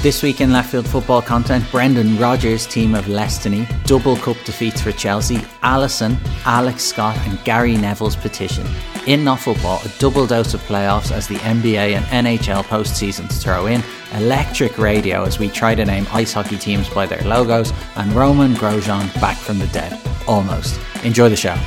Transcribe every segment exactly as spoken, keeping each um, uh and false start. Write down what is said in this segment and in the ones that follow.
This week in Left Field football content, Brendan Rodgers' team of Lestiny, double cup defeats for Chelsea, Alisson, Alex Scott and Gary Neville's petition. In Not Football, a double dose of playoffs as the N B A and N H L postseasons throw in, electric radio as we try to name ice hockey teams by their logos, and Roman Grosjean back from the dead. Almost. Enjoy the show.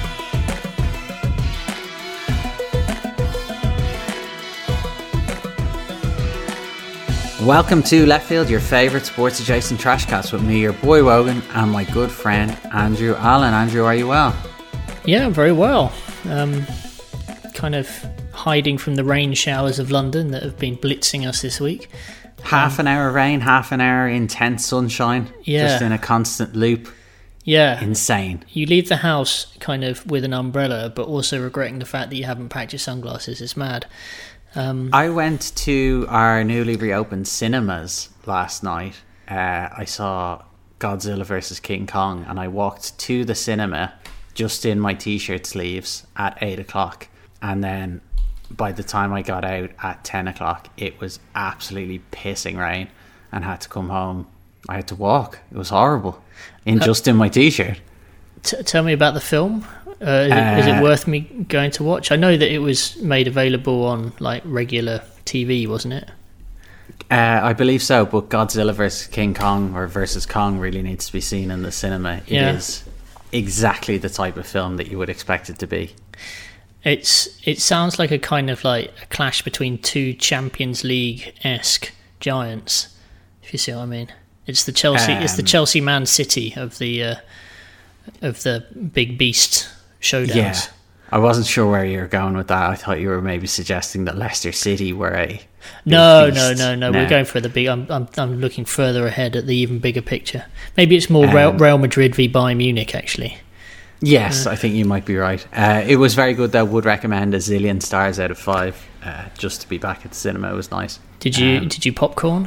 Welcome to Left Field, your favourite sports adjacent trashcast with me, your boy Wogan, and my good friend Andrew Allen. Andrew, are you well? Yeah, very well. Um, kind of hiding from the rain showers of London that have been blitzing us this week. Half um, an hour rain, half an hour intense sunshine, yeah. just in a constant loop. Yeah. Insane. You leave the house kind of with an umbrella, but also regretting the fact that you haven't packed your sunglasses. It's mad. Um, I went to our newly reopened cinemas last night. Uh, I saw Godzilla versus King Kong, and I walked to the cinema just in my t-shirt sleeves at eight o'clock. And then by the time I got out at ten o'clock, it was absolutely pissing rain and had to come home. I had to walk. It was horrible. In uh, just in my t-shirt. T- tell me about the film. Uh, is, uh, it, is it worth me going to watch? I know that it was made available on like regular T V, wasn't it? Uh, I believe so, but Godzilla versus King Kong or versus Kong really needs to be seen in the cinema. It yeah. is exactly the type of film that you would expect it to be. It's it sounds like a kind of like a clash between two Champions League-esque giants, if you see what I mean. It's the Chelsea. Um, it's the Chelsea Man City of the uh, of the big beast showdowns. Yeah, I wasn't sure where you were going with that. I thought you were maybe suggesting that Leicester City were a no, beast. no, no, no. We're going for the big. I'm, I'm, I'm looking further ahead at the even bigger picture. Maybe it's more um, Real, Real Madrid v Bayern Munich, actually. Yes, uh, I think you might be right. Uh, it was very good, though. Would recommend a zillion stars out of five. Uh, just to be back at the cinema was nice. Did you? Um, did you popcorn?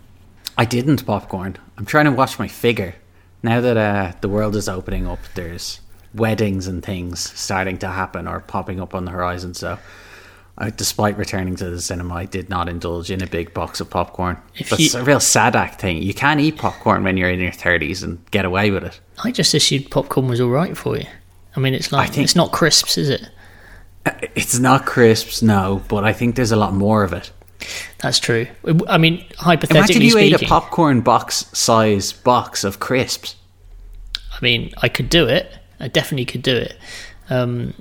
I didn't popcorn. I'm trying to watch my figure. Now that uh, the world is opening up, there's weddings and things starting to happen or popping up on the horizon. So, I, despite returning to the cinema, I did not indulge in a big box of popcorn. If That's you, a real Sadak thing. You can't eat popcorn when you're in your thirties and get away with it. I just assumed popcorn was all right for you. I mean, it's like it's not crisps, is it? It's not crisps, no. But I think there's a lot more of it. That's true. I mean, hypothetically Imagine you speaking, ate a popcorn box size box of crisps. I mean, I could do it. I definitely could do it. Um,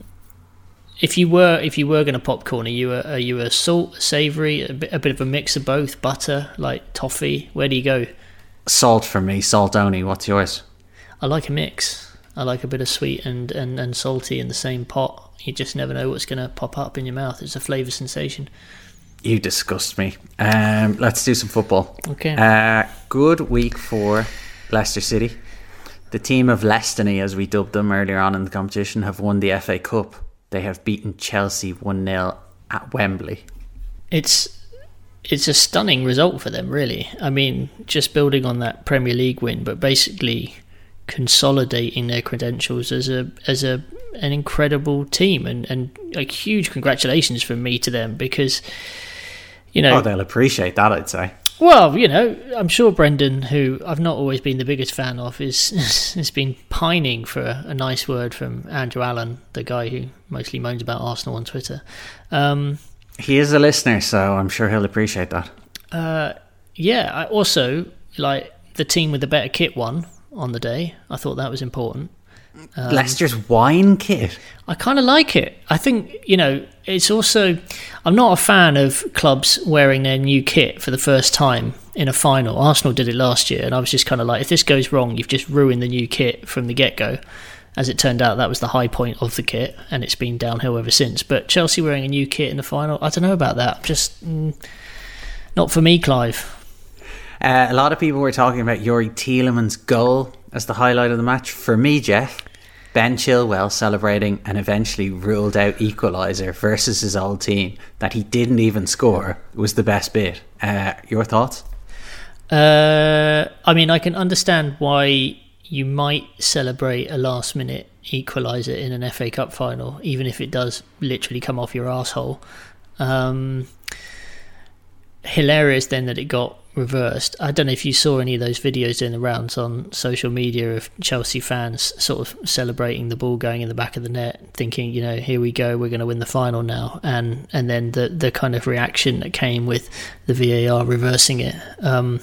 if you were, if you were going to popcorn, are you a, are you a salt, savoury, a bit, a bit of a mix of both, butter, like toffee? Where do you go? Salt for me, salt only. What's yours? I like a mix. I like a bit of sweet and, and, and salty in the same pot. You just never know what's going to pop up in your mouth. It's a flavour sensation. You disgust me. Um, let's do some football. Okay. Uh, good week for Leicester City. The team of Lestiny, as we dubbed them earlier on in the competition, have won the F A Cup. They have beaten Chelsea one nil at Wembley. It's it's a stunning result for them, really. I mean, just building on that Premier League win, but basically consolidating their credentials as a as a an incredible team, and and like huge congratulations from me to them, because you know, oh, they'll appreciate that, I'd say. Well, you know, I'm sure Brendan, who I've not always been the biggest fan of, is has been pining for a, a nice word from Andrew Allen, the guy who mostly moans about Arsenal on Twitter. Um, he is a listener, so I'm sure he'll appreciate that. Uh, yeah, I also like the team with the better kit won on the day. I thought that was important. Um, Leicester's wine kit. I kind of like it. I think, you know, it's also... I'm not a fan of clubs wearing their new kit for the first time in a final. Arsenal did it last year, and I was just kind of like, if this goes wrong, you've just ruined the new kit from the get-go. As it turned out, that was the high point of the kit, and it's been downhill ever since. But Chelsea wearing a new kit in the final, I don't know about that. Just mm, not for me, Clive. Uh, a lot of people were talking about Youri Tielemans' goal as the highlight of the match. For me, Jeff, Ben Chilwell celebrating an eventually ruled out equaliser versus his old team that he didn't even score was the best bit. Uh, your thoughts? Uh, I mean, I can understand why you might celebrate a last minute equaliser in an F A Cup final, even if it does literally come off your arsehole. Um, hilarious then that it got reversed. I don't know if you saw any of those videos doing the rounds on social media of Chelsea fans sort of celebrating the ball going in the back of the net, thinking, you know, here we go, we're going to win the final now, and and then the the kind of reaction that came with the V A R reversing it. Um,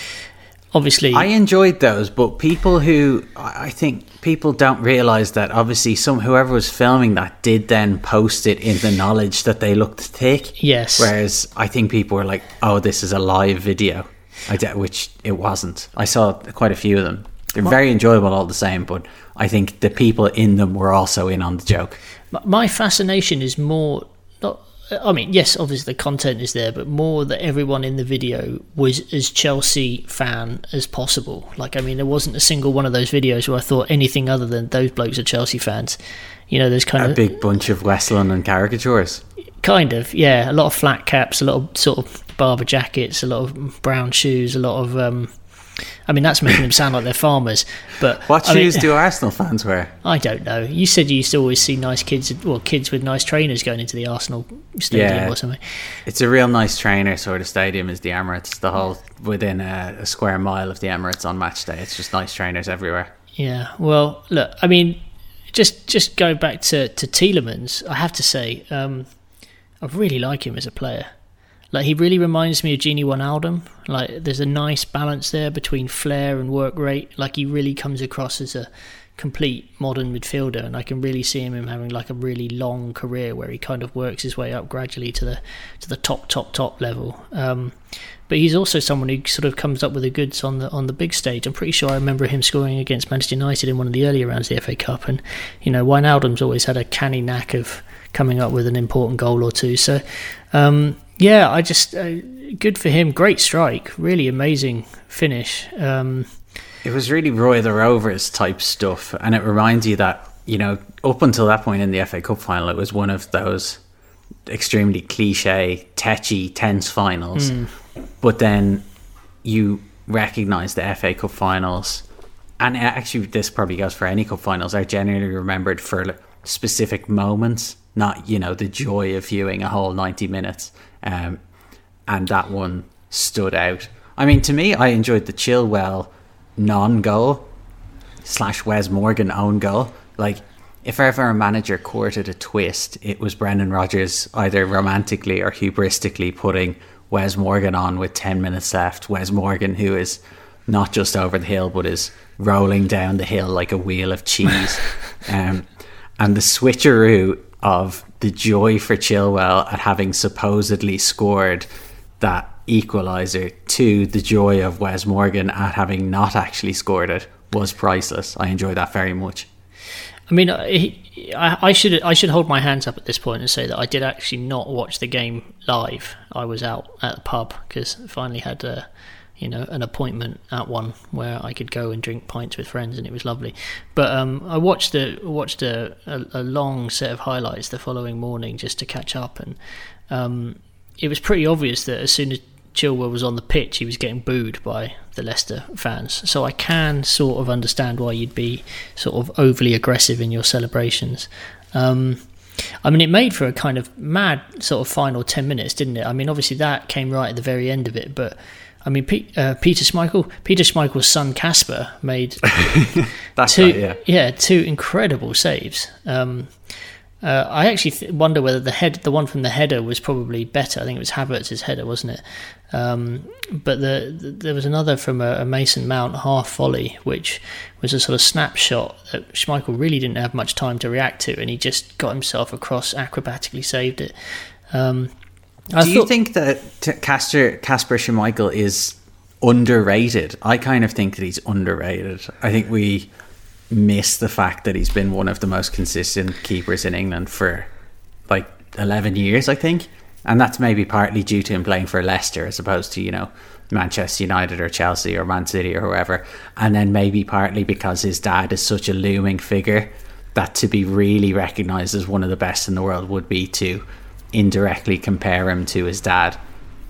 obviously, I enjoyed those, but people who I think people don't realise that obviously some whoever was filming that did then post it in the knowledge that they looked thick. Yes. Whereas I think people were like, "Oh, this is a live video," I de- which it wasn't. I saw quite a few of them. They're very enjoyable all the same, but I think the people in them were also in on the joke. My fascination is more not. I mean, yes, obviously the content is there, but more that everyone in the video was as Chelsea fan as possible. Like, I mean, there wasn't a single one of those videos where I thought anything other than those blokes are Chelsea fans. You know, there's kind a of... A big bunch of West London caricatures. Kind of, yeah. A lot of flat caps, a lot of sort of Barber jackets, a lot of brown shoes, a lot of... Um, I mean, that's making them sound like they're farmers. But what I shoes mean, do Arsenal fans wear? I don't know. You said you used to always see nice kids, well, kids with nice trainers going into the Arsenal stadium yeah, or something. It's a real nice trainer sort of stadium is the Emirates. The whole within a, a square mile of the Emirates on match day. It's just nice trainers everywhere. Yeah. Well, look, I mean, just just going back to to Tielemans, I have to say, um, I really like him as a player. Like, he really reminds me of Gini Wijnaldum. Like, there's a nice balance there between flair and work rate. Like, he really comes across as a complete modern midfielder, and I can really see him having like a really long career where he kind of works his way up gradually to the to the top top top level. Um, but he's also someone who sort of comes up with the goods on the on the big stage. I'm pretty sure I remember him scoring against Manchester United in one of the earlier rounds of the F A Cup, and you know, Wijnaldum's always had a canny knack of coming up with an important goal or two. So. Um, Yeah, I just uh, good for him. Great strike, really amazing finish. Um, it was really Roy the Rovers type stuff, and it reminds you that, you know, up until that point in the F A Cup final, it was one of those extremely cliche, tetchy, tense finals. Mm. But then you recognise the F A Cup finals, and actually this probably goes for any cup finals, are generally remembered for specific moments, not, you know, the joy of viewing a whole ninety minutes. Um, and that one stood out. I mean, to me, I enjoyed the Chilwell non-goal slash Wes Morgan own goal. Like, if ever a manager courted a twist, it was Brendan Rodgers either romantically or hubristically putting Wes Morgan on with ten minutes left. Wes Morgan, who is not just over the hill, but is rolling down the hill like a wheel of cheese. um, and the switcheroo of the joy for Chilwell at having supposedly scored that equaliser to the joy of Wes Morgan at having not actually scored it was priceless. I enjoyed that very much. I mean, I, I should I should hold my hands up at this point and say that I did actually not watch the game live. I was out at the pub because I finally had a, you know, an appointment at one where I could go and drink pints with friends, and it was lovely. But um, I watched a watched a, a, a long set of highlights the following morning just to catch up, and um, it was pretty obvious that as soon as Chilwell was on the pitch, he was getting booed by the Leicester fans. So I can sort of understand why you'd be sort of overly aggressive in your celebrations. Um, I mean, it made for a kind of mad sort of final ten minutes, didn't it? I mean, obviously that came right at the very end of it, but I mean, P- uh, Peter Schmeichel, Peter Schmeichel's son Casper made That's two, right, yeah. yeah, two incredible saves. Um, uh, I actually th- wonder whether the head, the one from the header, was probably better. I think it was Havertz's header, wasn't it? Um, but the, the, there was another from a, a Mason Mount half volley, which was a sort of snapshot that Schmeichel really didn't have much time to react to, and he just got himself across, acrobatically saved it. Um, I Do you thought, think that Casper, Casper Schmeichel is underrated? I kind of think that he's underrated. I think we miss the fact that he's been one of the most consistent keepers in England for like eleven years, I think. And that's maybe partly due to him playing for Leicester as opposed to, you know, Manchester United or Chelsea or Man City or whoever. And then maybe partly because his dad is such a looming figure that to be really recognised as one of the best in the world would be to indirectly compare him to his dad.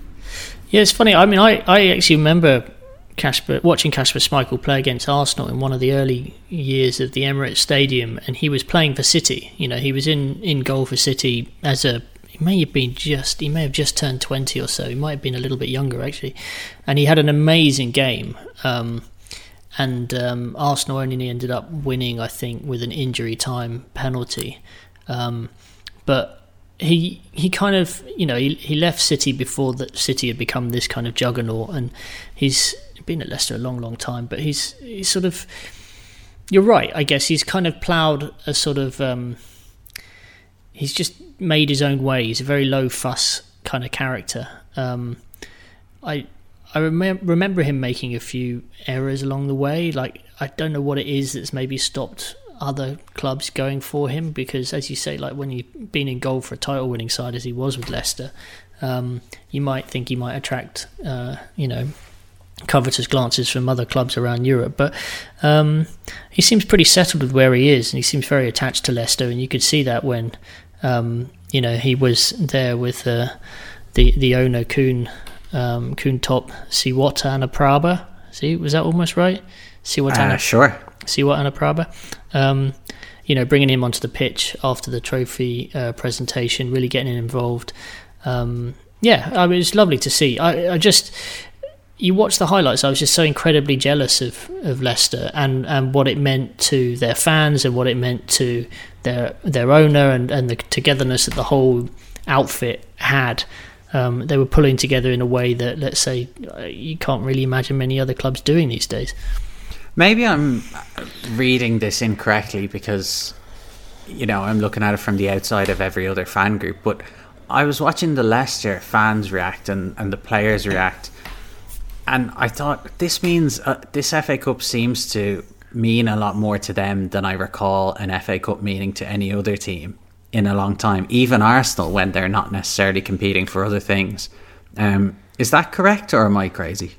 Yeah, it's funny. I mean, I, I actually remember Casper watching Casper Schmeichel play against Arsenal in one of the early years of the Emirates Stadium, and he was playing for City. You know, he was in, in goal for City as a he may have been just he may have just turned twenty or so. He might have been a little bit younger actually, and he had an amazing game. Um, and um, Arsenal only ended up winning, I think, with an injury time penalty. Um, but he he kind of you know he he left City before that City had become this kind of juggernaut, and he's been at Leicester a long, long time. But he's he's sort of you're right. I guess he's kind of ploughed a sort of. Um, he's just made his own way. He's a very low fuss kind of character. Um, I I remem- remember him making a few errors along the way. Like I don't know what it is that's maybe stopped other clubs going for him, because as you say, like when you've been in goal for a title winning side as he was with Leicester, um, you might think he might attract uh, you know covetous glances from other clubs around Europe, but um, he seems pretty settled with where he is, and he seems very attached to Leicester, and you could see that when um, you know he was there with uh, the the owner Kuhn um, Kuhn Top Siwatana Prabha. See, was that almost right? Siwatana, uh, sure. Siwatana Prabha. Um, you know, bringing him onto the pitch after the trophy uh, presentation, really getting him involved. Um, yeah, I mean, it's lovely to see. I, I just. You watch the highlights, I was just so incredibly jealous of, of Leicester and, and what it meant to their fans and what it meant to their their owner and, and the togetherness that the whole outfit had. Um, they were pulling together in a way that, let's say, you can't really imagine many other clubs doing these days. Maybe I'm reading this incorrectly because, you know, I'm looking at it from the outside of every other fan group, but I was watching the Leicester fans react and, and the players react. And I thought, this means uh, this F A Cup seems to mean a lot more to them than I recall an F A Cup meaning to any other team in a long time, even Arsenal, when they're not necessarily competing for other things. Um, is that correct, or am I crazy?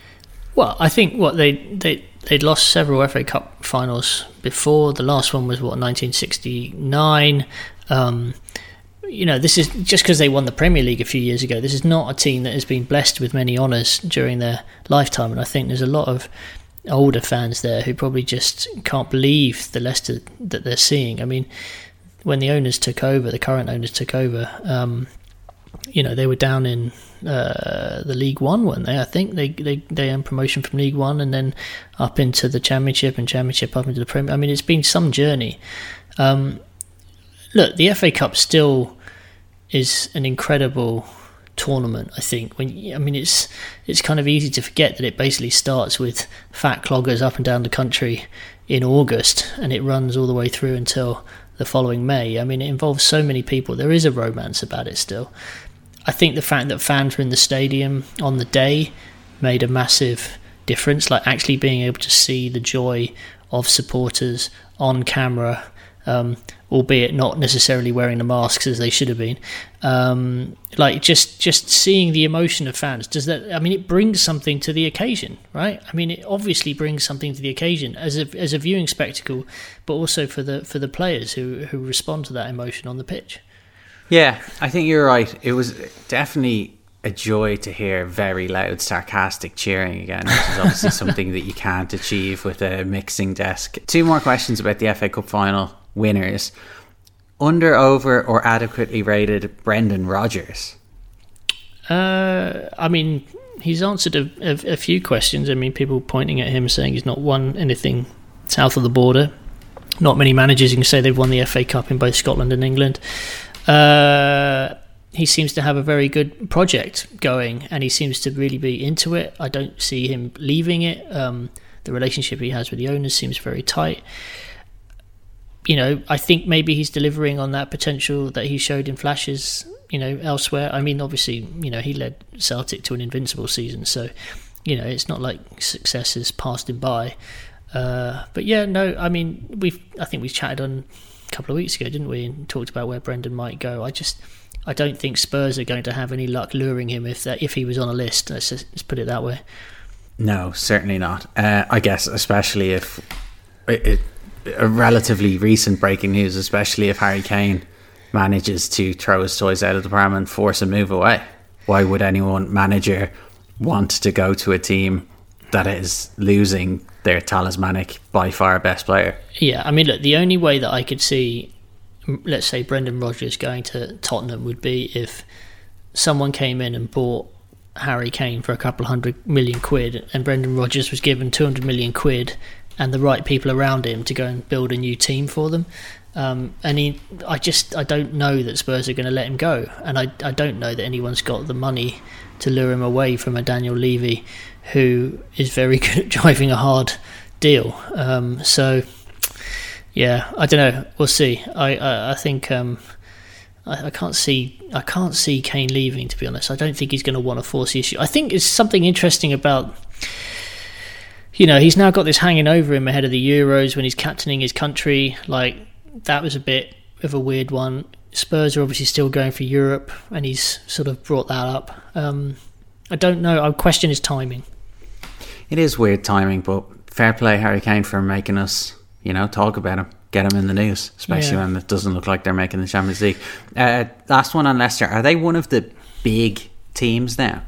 Well, I think what they they they'd lost several F A Cup finals before. The last one was what nineteen sixty-nine. Um, You know, this is just because they won the Premier League a few years ago. This is not a team that has been blessed with many honours during their lifetime, and I think there's a lot of older fans there who probably just can't believe the Leicester that they're seeing. I mean, when the owners took over, the current owners took over, um, you know, they were down in uh, the League One, weren't they? I think they, they they earned promotion from League One and then up into the Championship, and Championship up into the Premier. I mean, it's been some journey. Um, look, the F A Cup still is an incredible tournament. I think when I mean it's it's kind of easy to forget that it basically starts with fat cloggers up and down the country in August, and it runs all the way through until the following May. I mean, it involves so many people. There is a romance about it still. I think the fact that fans were in the stadium on the day made a massive difference, like actually being able to see the joy of supporters on camera, um, albeit not necessarily wearing the masks as they should have been. Um, like just just seeing the emotion of fans, does that? I mean, it brings something to the occasion, right? I mean, it obviously brings something to the occasion as a as a viewing spectacle, but also for the for the players who who respond to that emotion on the pitch. Yeah, I think you're right. It was definitely a joy to hear very loud, sarcastic cheering again, which is obviously something that you can't achieve with a mixing desk. Two more questions about the F A Cup final winners. Under, over, or adequately rated Brendan Rodgers? Uh, I mean, he's answered a, a, a few questions. I mean, people pointing at him saying he's not won anything south of the border. Not many managers you can say they've won the F A Cup in both Scotland and England. Uh, he seems to have a very good project going, and he seems to really be into it. I don't see him leaving it. Um, the relationship he has with the owners seems very tight. You know, I think maybe he's delivering on that potential that he showed in flashes, you know, elsewhere. I mean, obviously, you know, he led Celtic to an invincible season, so, you know, it's not like success has passed him by. Uh, but yeah, no, I mean, we've, I think we chatted on a couple of weeks ago, didn't we, and talked about where Brendan might go. I just, I don't think Spurs are going to have any luck luring him if that if he was on a list. Let's just let's put it that way. No, certainly not. Uh, I guess, especially if it, it, a relatively recent breaking news, especially if Harry Kane manages to throw his toys out of the pram and force a move away. Why would anyone manager want to go to a team that is losing their talismanic, by far best player? Yeah, I mean, look, the only way that I could see let's say Brendan Rodgers going to Tottenham would be if someone came in and bought Harry Kane for a couple of hundred million quid, and Brendan Rodgers was given two hundred million quid and the right people around him to go and build a new team for them. Um, and he, I just, I don't know that Spurs are going to let him go, and I, I don't know that anyone's got the money to lure him away from a Daniel Levy, who is very good at driving a hard deal. Um, so, yeah, I don't know. We'll see. I, I, I think um, I, I can't see, I can't see Kane leaving. To be honest, I don't think he's going to want to force the issue. I think it's something interesting about. You know, he's now got this hanging over him ahead of the Euros when he's captaining his country. Like, that was a bit of a weird one. Spurs are obviously still going for Europe, and he's sort of brought that up. Um, I don't know. I question his timing. It is weird timing, but fair play Harry Kane for making us, you know, talk about him, get him in the news, especially yeah. when it doesn't look like they're making the Champions League. Uh, last one on Leicester. Are they one of the big teams now?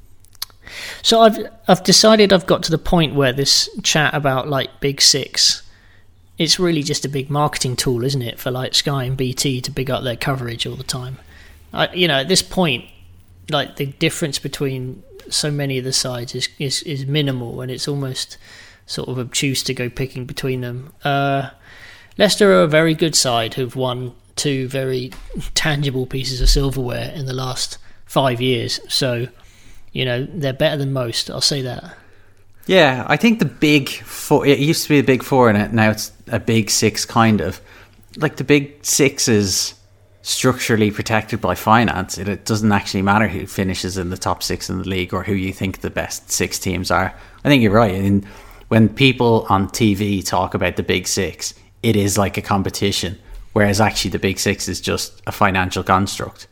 So I've I've decided I've got to the point where this chat about like Big Six, it's really just a big marketing tool, isn't it, for like Sky and B T to big up their coverage all the time. I, you know, at this point, like the difference between so many of the sides is is, is minimal, and it's almost sort of obtuse to go picking between them. Uh, Leicester are a very good side who've won two very tangible pieces of silverware in the last five years. So. You know, they're better than most, I'll say that. Yeah, I think the big four, it used to be a big four and now it's a big six kind of. Like the big six is structurally protected by finance. It, it doesn't actually matter who finishes in the top six in the league or who you think the best six teams are. I think you're right. And when people on T V talk about the big six, it is like a competition, whereas actually the big six is just a financial construct.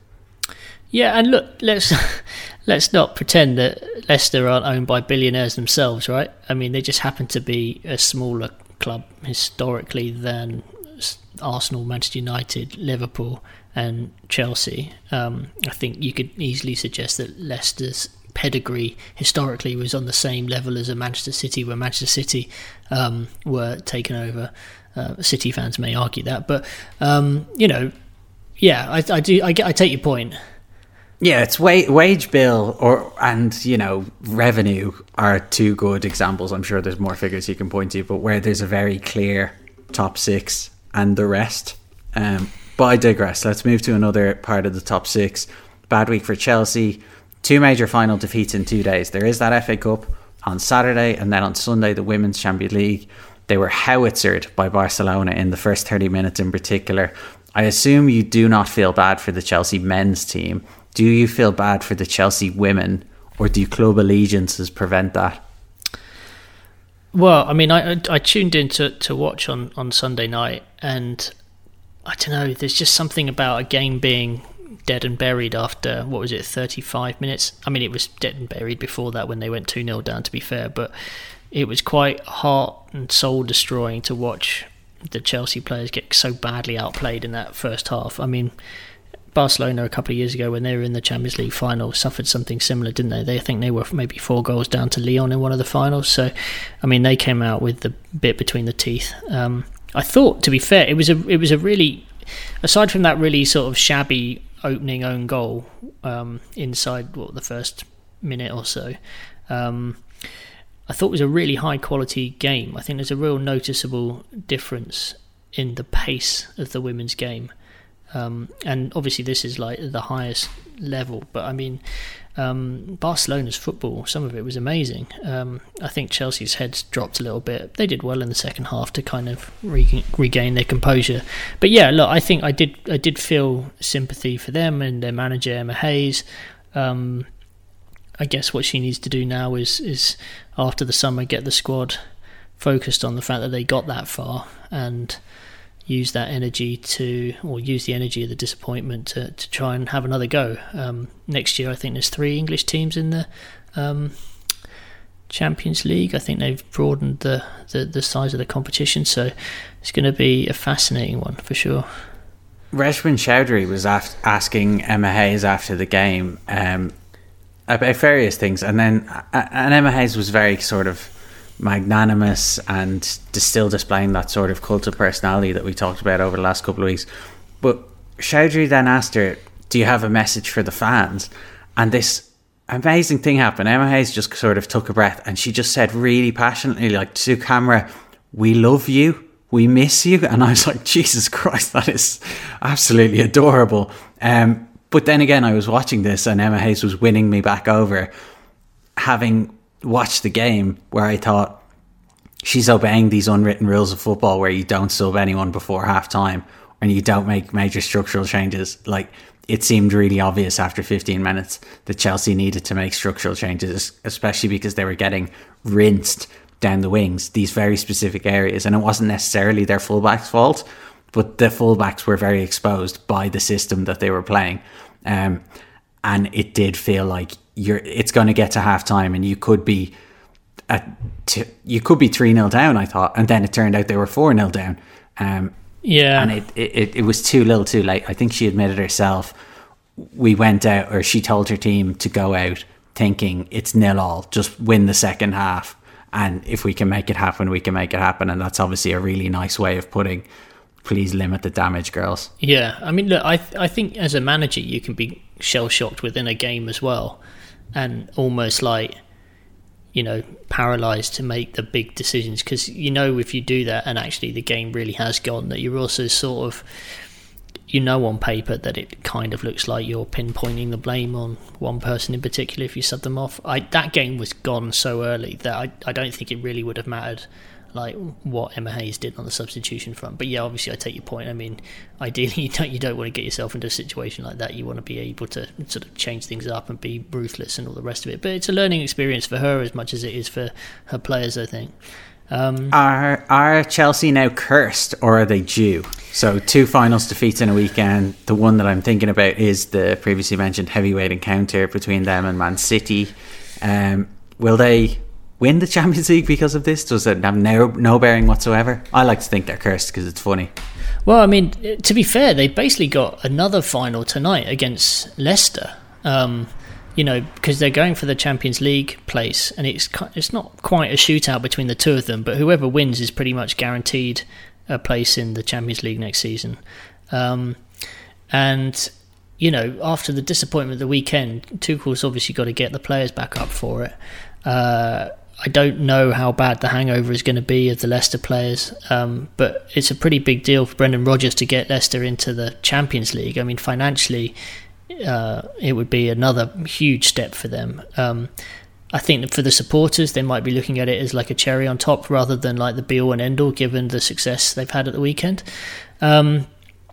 Yeah, and look, let's let's not pretend that Leicester aren't owned by billionaires themselves, right? I mean, they just happen to be a smaller club historically than Arsenal, Manchester United, Liverpool and Chelsea. Um, I think you could easily suggest that Leicester's pedigree historically was on the same level as a Manchester City, where Manchester City um, were taken over. Uh, City fans may argue that, but, um, you know, yeah, I, I do. I, get, I take your point. Yeah, it's wage, wage bill or and you know revenue are two good examples. I'm sure there's more figures you can point to, but where there's a very clear top six and the rest. Um, but I digress. Let's move to another part of the top six. Bad week for Chelsea. Two major final defeats in two days. There is that F A Cup on Saturday, and then on Sunday the Women's Champions League. They were howitzered by Barcelona in the first thirty minutes in particular. I assume you do not feel bad for the Chelsea men's team. Do you feel bad for the Chelsea women, or do club allegiances prevent that? Well, I mean, I I tuned in to, to watch on, on Sunday night, and I don't know, there's just something about a game being dead and buried after, what was it, thirty-five minutes? I mean, it was dead and buried before that when they went two nil down, to be fair, but it was quite heart and soul destroying to watch the Chelsea players get so badly outplayed in that first half. I mean, Barcelona a couple of years ago when they were in the Champions League final suffered something similar, didn't they? They I think they were maybe four goals down to Lyon in one of the finals. So, I mean, they came out with the bit between the teeth. Um, I thought, to be fair, it was a it was a really, aside from that really sort of shabby opening own goal um, inside what the first minute or so, um, I thought it was a really high quality game. I think there's a real noticeable difference in the pace of the women's game. Um, and obviously this is like the highest level, but I mean um, Barcelona's football, some of it was amazing. um, I think Chelsea's heads dropped a little bit. They did well in the second half to kind of re- regain their composure, but yeah, look, I think I did I did feel sympathy for them and their manager Emma Hayes. um, I guess what she needs to do now is, is after the summer get the squad focused on the fact that they got that far and use that energy to, or use the energy of the disappointment to, to try and have another go. Um, next year, I think there's three English teams in the um, Champions League. I think they've broadened the, the, the size of the competition, so it's going to be a fascinating one for sure. Reshman Chowdhury was af- asking Emma Hayes after the game um, about various things, and then uh, and Emma Hayes was very sort of magnanimous and still displaying that sort of cult of personality that we talked about over the last couple of weeks. But Chowdhury then asked her, do you have a message for the fans? And this amazing thing happened. Emma Hayes just sort of took a breath and she just said really passionately, like to camera, we love you, we miss you. And I was like, Jesus Christ, that is absolutely adorable. Um, but then again, I was watching this and Emma Hayes was winning me back over, having watched the game where I thought she's obeying these unwritten rules of football where you don't sub anyone before half time and you don't make major structural changes. Like, it seemed really obvious after fifteen minutes that Chelsea needed to make structural changes, especially because they were getting rinsed down the wings, these very specific areas. And it wasn't necessarily their fullbacks' fault, but the fullbacks were very exposed by the system that they were playing. Um, and it did feel like you're, it's going to get to half time and you could be at t- you could be three nil down, I thought. And then it turned out they were four nil down. Um, Yeah. And it, it, it was too little too late. I think she admitted herself, we went out, or she told her team to go out thinking it's nil all, just win the second half. And if we can make it happen, we can make it happen. And that's obviously a really nice way of putting, please limit the damage, girls. Yeah. I mean, look, I, th- I think as a manager, you can be shell-shocked within a game as well. And almost like, you know, paralysed to make the big decisions, because you know if you do that and actually the game really has gone, that you're also sort of, you know, on paper that it kind of looks like you're pinpointing the blame on one person in particular if you sub them off. I, that game was gone so early that I, I don't think it really would have mattered like what Emma Hayes did on the substitution front. But yeah, obviously I take your point. I mean, ideally you don't you don't want to get yourself into a situation like that. You want to be able to sort of change things up and be ruthless and all the rest of it. But it's a learning experience for her as much as it is for her players, I think. Um, are are Chelsea now cursed, or are they due? So two finals defeats in a weekend. The one that I'm thinking about is the previously mentioned heavyweight encounter between them and Man City. Um, will they win the Champions League because of this? Does it have no, no bearing whatsoever? I like to think they're cursed because it's funny. Well, I mean, to be fair, they basically got another final tonight against Leicester. Um, you know, because they're going for the Champions League place, and it's it's not quite a shootout between the two of them, but whoever wins is pretty much guaranteed a place in the Champions League next season. Um, and, you know, after the disappointment of the weekend, Tuchel's obviously got to get the players back up for it. Uh, I don't know how bad the hangover is going to be of the Leicester players, um, but it's a pretty big deal for Brendan Rodgers to get Leicester into the Champions League. I mean, financially, uh, it would be another huge step for them. Um, I think that for the supporters, they might be looking at it as like a cherry on top rather than like the be-all and end-all, given the success they've had at the weekend. Um,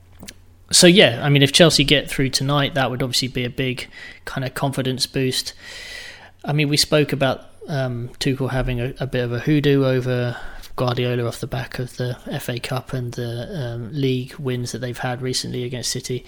so, yeah, I mean, if Chelsea get through tonight, that would obviously be a big kind of confidence boost. I mean, we spoke about um, Tuchel having a, a bit of a hoodoo over Guardiola off the back of the F A Cup and the um, league wins that they've had recently against City.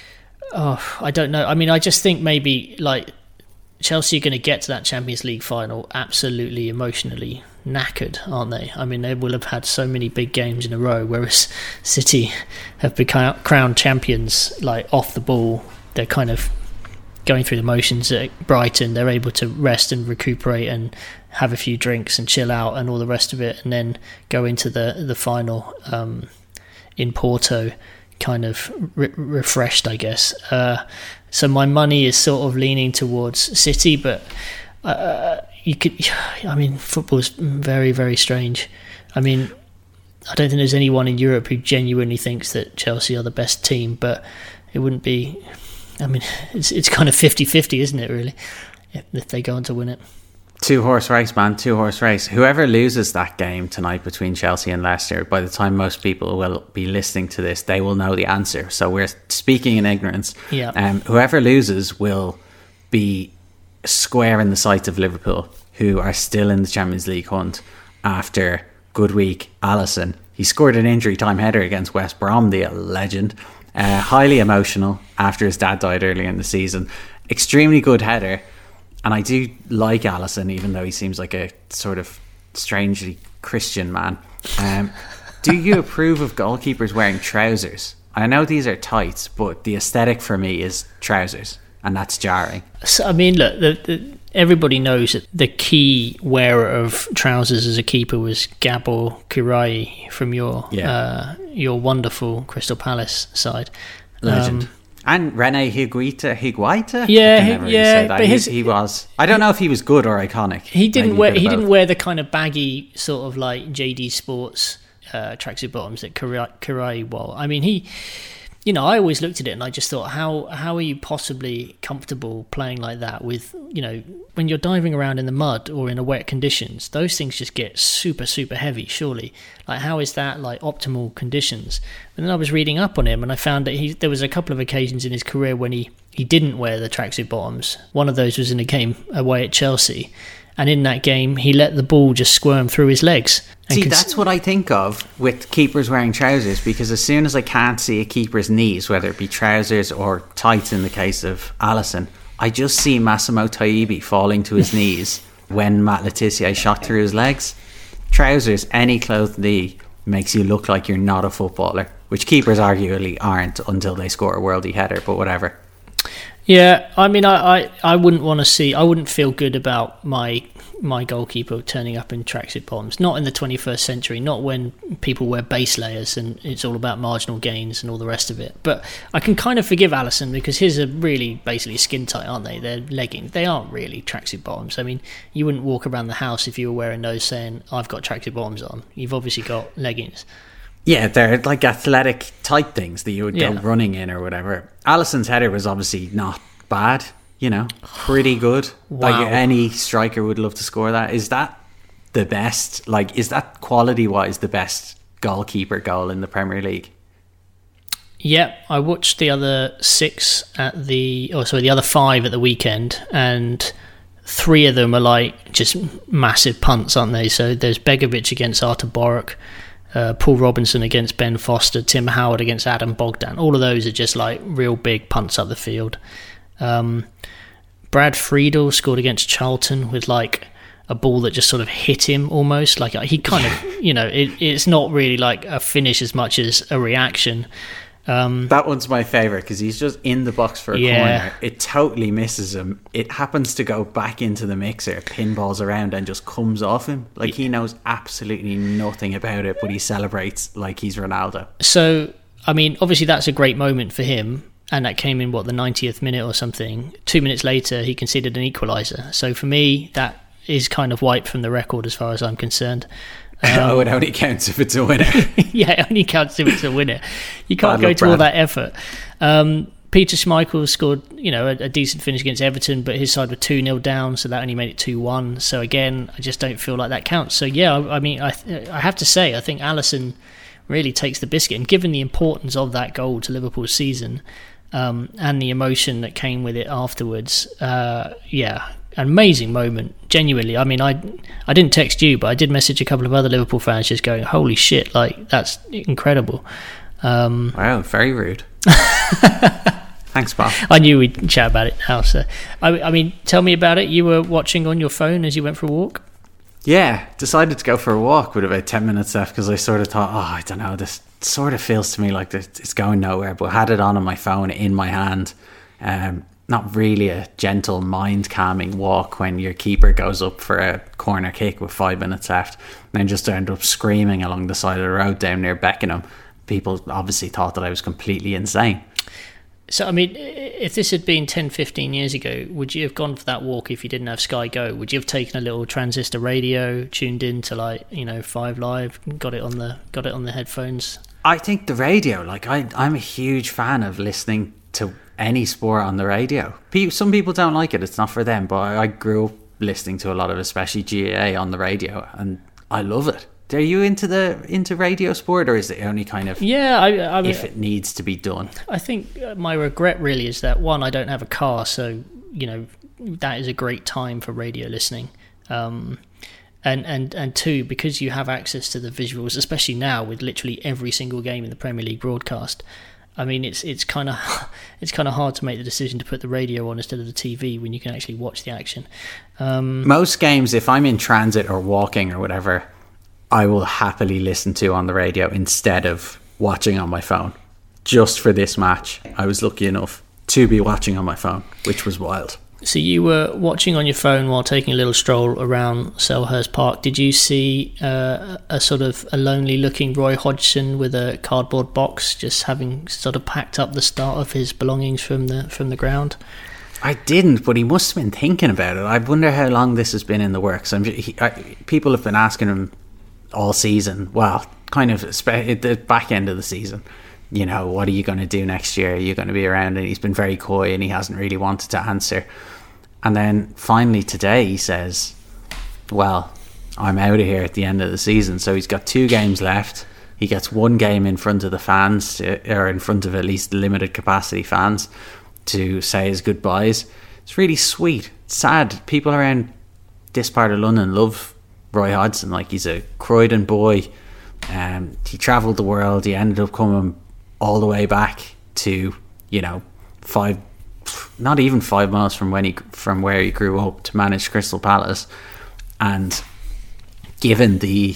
Oh, I don't know. I mean, I just think maybe like Chelsea are going to get to that Champions League final absolutely emotionally knackered, aren't they? I mean, they will have had so many big games in a row, whereas City have become crowned champions like off the ball. They're kind of going through the motions at Brighton. They're able to rest and recuperate and have a few drinks and chill out and all the rest of it, and then go into the the final um, in Porto kind of re- refreshed, I guess. Uh, so my money is sort of leaning towards City, but uh, you could, I mean, football's very, very strange. I mean, I don't think there's anyone in Europe who genuinely thinks that Chelsea are the best team, but it wouldn't be, I mean, it's it's kind of fifty-fifty, isn't it, really, if, if they go on to win it. Two horse race, man, two horse race. Whoever loses that game tonight between Chelsea and Leicester, by the time most people will be listening to this, they will know the answer. So we're speaking in ignorance. Yeah. Um, whoever loses will be square in the sights of Liverpool, who are still in the Champions League hunt after good week. Alisson, he scored an injury time header against West Brom, the legend. Uh, highly emotional after his dad died earlier in the season. Extremely good header. And I do like Alisson, even though he seems like a sort of strangely Christian man. Um, do you approve of goalkeepers wearing trousers? I know these are tights, but the aesthetic for me is trousers. and that's jarring. So, I mean, look, the, the, everybody knows that the key wearer of trousers as a keeper was Gabor Kiraly from your yeah. uh, your wonderful Crystal Palace side. Legend. Um, and Rene Higuita, Higuita? Yeah, yeah, but his, he, he was. I don't know if he was good or iconic. He didn't wear. He didn't wear the kind of baggy sort of like J D Sports uh, tracksuit bottoms that Kiraly wore. I mean, he. You know, I always looked at it and I just thought, how how are you possibly comfortable playing like that with, you know, when you're diving around in the mud or in a wet conditions, those things just get super, super heavy, surely. Like, how is that, like, optimal conditions? And then I was reading up on him and I found that he there was a couple of occasions in his career when he, he didn't wear the tracksuit bottoms. One of those was in a game away at Chelsea. And in that game, he let the ball just squirm through his legs. See, cons- that's what I think of with keepers wearing trousers, because as soon as I can't see a keeper's knees, whether it be trousers or tights in the case of Alisson, I just see Massimo Taibi falling to his knees when Matt Letizia shot through his legs. Trousers, any clothed knee, makes you look like you're not a footballer, which keepers arguably aren't until they score a worldie header, but whatever. Yeah, I mean, I, I, I wouldn't want to see, I wouldn't feel good about my my goalkeeper turning up in tracksuit bottoms. Not in the twenty-first century, not when people wear base layers and it's all about marginal gains and all the rest of it. But I can kind of forgive Alisson because his are really basically skin tight, aren't they? They're leggings. They aren't really tracksuit bottoms. I mean, you wouldn't walk around the house if you were wearing those saying, I've got tracksuit bottoms on. You've obviously got leggings. Yeah, they're like athletic tight things that you would yeah. go running in or whatever. Alisson's header was obviously not bad, you know, pretty good. Wow. Like any striker would love to score that. Is that the best? Like, is that quality-wise the best goalkeeper goal in the Premier League? Yeah, I watched the other six at the, oh sorry, the other five at the weekend, and three of them are like just massive punts, aren't they? So there's Begovic against Artur Boruc. Uh, Paul Robinson against Ben Foster, Tim Howard against Adam Bogdan. All of those are just like real big punts up the field. Um, Brad Friedel scored against Charlton with like a ball that just sort of hit him almost. Like he kind of, you know, it, it's not really like a finish as much as a reaction. Um, that one's my favourite because he's just in the box for a yeah. corner. It totally misses him. It happens to go back into the mixer, pinballs around and just comes off him. Like he knows absolutely nothing about it, but he celebrates like he's Ronaldo. So, I mean, obviously that's a great moment for him. And that came in, what, the ninetieth minute or something. Two minutes later, he conceded an equaliser. So for me, that is kind of wiped from the record as far as I'm concerned. Um, oh, it only counts if it's a winner. Yeah, it only counts if it's a winner. You can't go to Brad. all that effort. Um, Peter Schmeichel scored, you know, a, a decent finish against Everton, but his side were two nil down, so that only made it two one. So again, I just don't feel like that counts. So yeah, I, I mean, I, I have to say, I think Alisson really takes the biscuit. And given the importance of that goal to Liverpool's season um, and the emotion that came with it afterwards, uh, yeah, an amazing moment, genuinely. I mean, I I didn't text you, but I did message a couple of other Liverpool fans just going, holy shit, like, that's incredible. Um, wow, very rude. Thanks, Bob. I knew we'd chat about it now. So, I, I mean, tell me about it. You were watching on your phone as you went for a walk? Yeah, decided to go for a walk with about ten minutes left because I sort of thought, oh, I don't know, this sort of feels to me like it's going nowhere, but had it on on my phone in my hand. Um, not really a gentle, mind-calming walk when your keeper goes up for a corner kick with five minutes left and then just ended up screaming along the side of the road down near Beckenham. People obviously thought that I was completely insane. So, I mean, if this had been ten, fifteen years ago, would you have gone for that walk if you didn't have Sky Go? Would you have taken a little transistor radio, tuned in to, like, you know, Five Live, got it on the got it on the headphones? I think the radio, like, I, I'm a huge fan of listening to any sport on the radio. Some people don't like it, it's not for them, but I grew up listening to a lot of, especially G A A on the radio, and I love it. Are you into the into radio sport, or is it only kind of yeah I, I mean, if it needs to be done? I think my regret really is that, one, I don't have a car, so, you know, that is a great time for radio listening, um, and, and, and two, because you have access to the visuals, especially now with literally every single game in the Premier League broadcast. I mean, it's it's kind of it's kind of hard to make the decision to put the radio on instead of the T V when you can actually watch the action. Um, Most games, if I'm in transit or walking or whatever, I will happily listen to on the radio instead of watching on my phone. Just for this match, I was lucky enough to be watching on my phone, which was wild. So you were watching on your phone while taking a little stroll around Selhurst Park. Did you see uh, a sort of a lonely-looking Roy Hodgson with a cardboard box, just having sort of packed up the start of his belongings from the from the ground? I didn't, but he must have been thinking about it. I wonder how long this has been in the works. I'm, he, I, people have been asking him all season, well, kind of at the back end of the season, you know, what are you going to do next year? Are you going to be around? And he's been very coy and he hasn't really wanted to answer. And then finally today he says, well, I'm out of here at the end of the season. So he's got two games left. He gets one game in front of the fans, or in front of at least limited capacity fans, to say his goodbyes. It's really sweet. It's sad. People around this part of London love Roy Hodgson. Like, he's a Croydon boy. Um, he travelled the world. He ended up coming all the way back to, you know, five, not even five miles from when he from where he grew up to manage Crystal Palace. And given the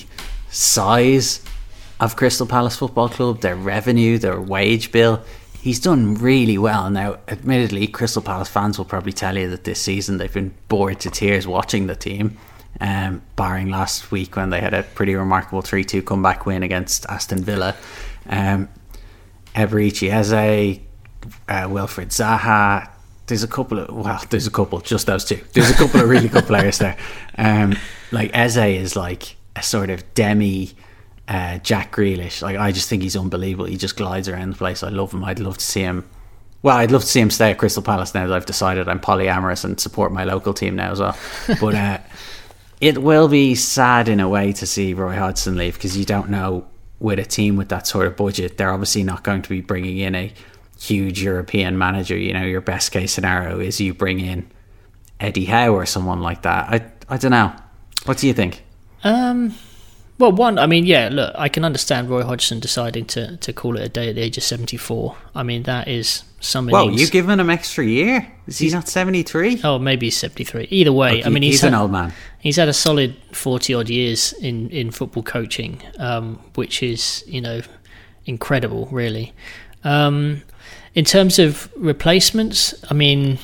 size of Crystal Palace Football Club, their revenue, their wage bill, he's done really well. Now, admittedly, Crystal Palace fans will probably tell you that this season they've been bored to tears watching the team, um, barring last week when they had a pretty remarkable three two comeback win against Aston Villa. Um, Eberechi Eze, uh, Wilfried Zaha. There's a couple of, well, there's a couple, just those two. There's a couple of really good players there. Um, like, Eze is like a sort of demi uh, Jack Grealish. Like, I just think he's unbelievable. He just glides around the place. I love him. I'd love to see him. Well, I'd love to see him stay at Crystal Palace now that I've decided I'm polyamorous and support my local team now as well. But uh, it will be sad in a way to see Roy Hodgson leave, because you don't know, with a team with that sort of budget, they're obviously not going to be bringing in a huge European manager. You know, your best case scenario is you bring in Eddie Howe or someone like that. I I don't know. What do you think? Um, well, one, I mean, yeah, look, I can understand Roy Hodgson deciding to, to call it a day at the age of seventy-four. I mean, that is something. Well, you've given him extra year. Is he not seventy-three? Oh, maybe he's seventy-three. Either way, okay, I mean, he's, he's had, an old man. He's had a solid forty odd years in, in football coaching, um, which is, you know, incredible, really. Um, in terms of replacements, I mean,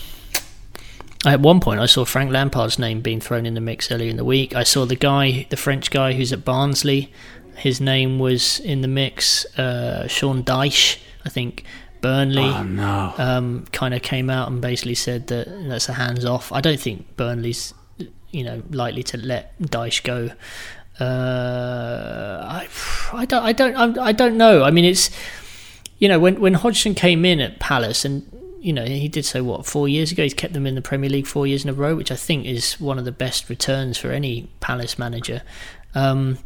at one point I saw Frank Lampard's name being thrown in the mix earlier in the week. I saw the guy, the French guy who's at Barnsley, his name was in the mix. Uh, Sean Dyche, I think. Burnley oh, no. um, kind of came out and basically said that that's a hands off. I don't think Burnley's, you know, likely to let Dyche go. Uh, I, I don't, I don't, I don't know. I mean, it's, you know, when when Hodgson came in at Palace, and you know, he did so what four years ago. He's kept them in the Premier League four years in a row, which I think is one of the best returns for any Palace manager. Um,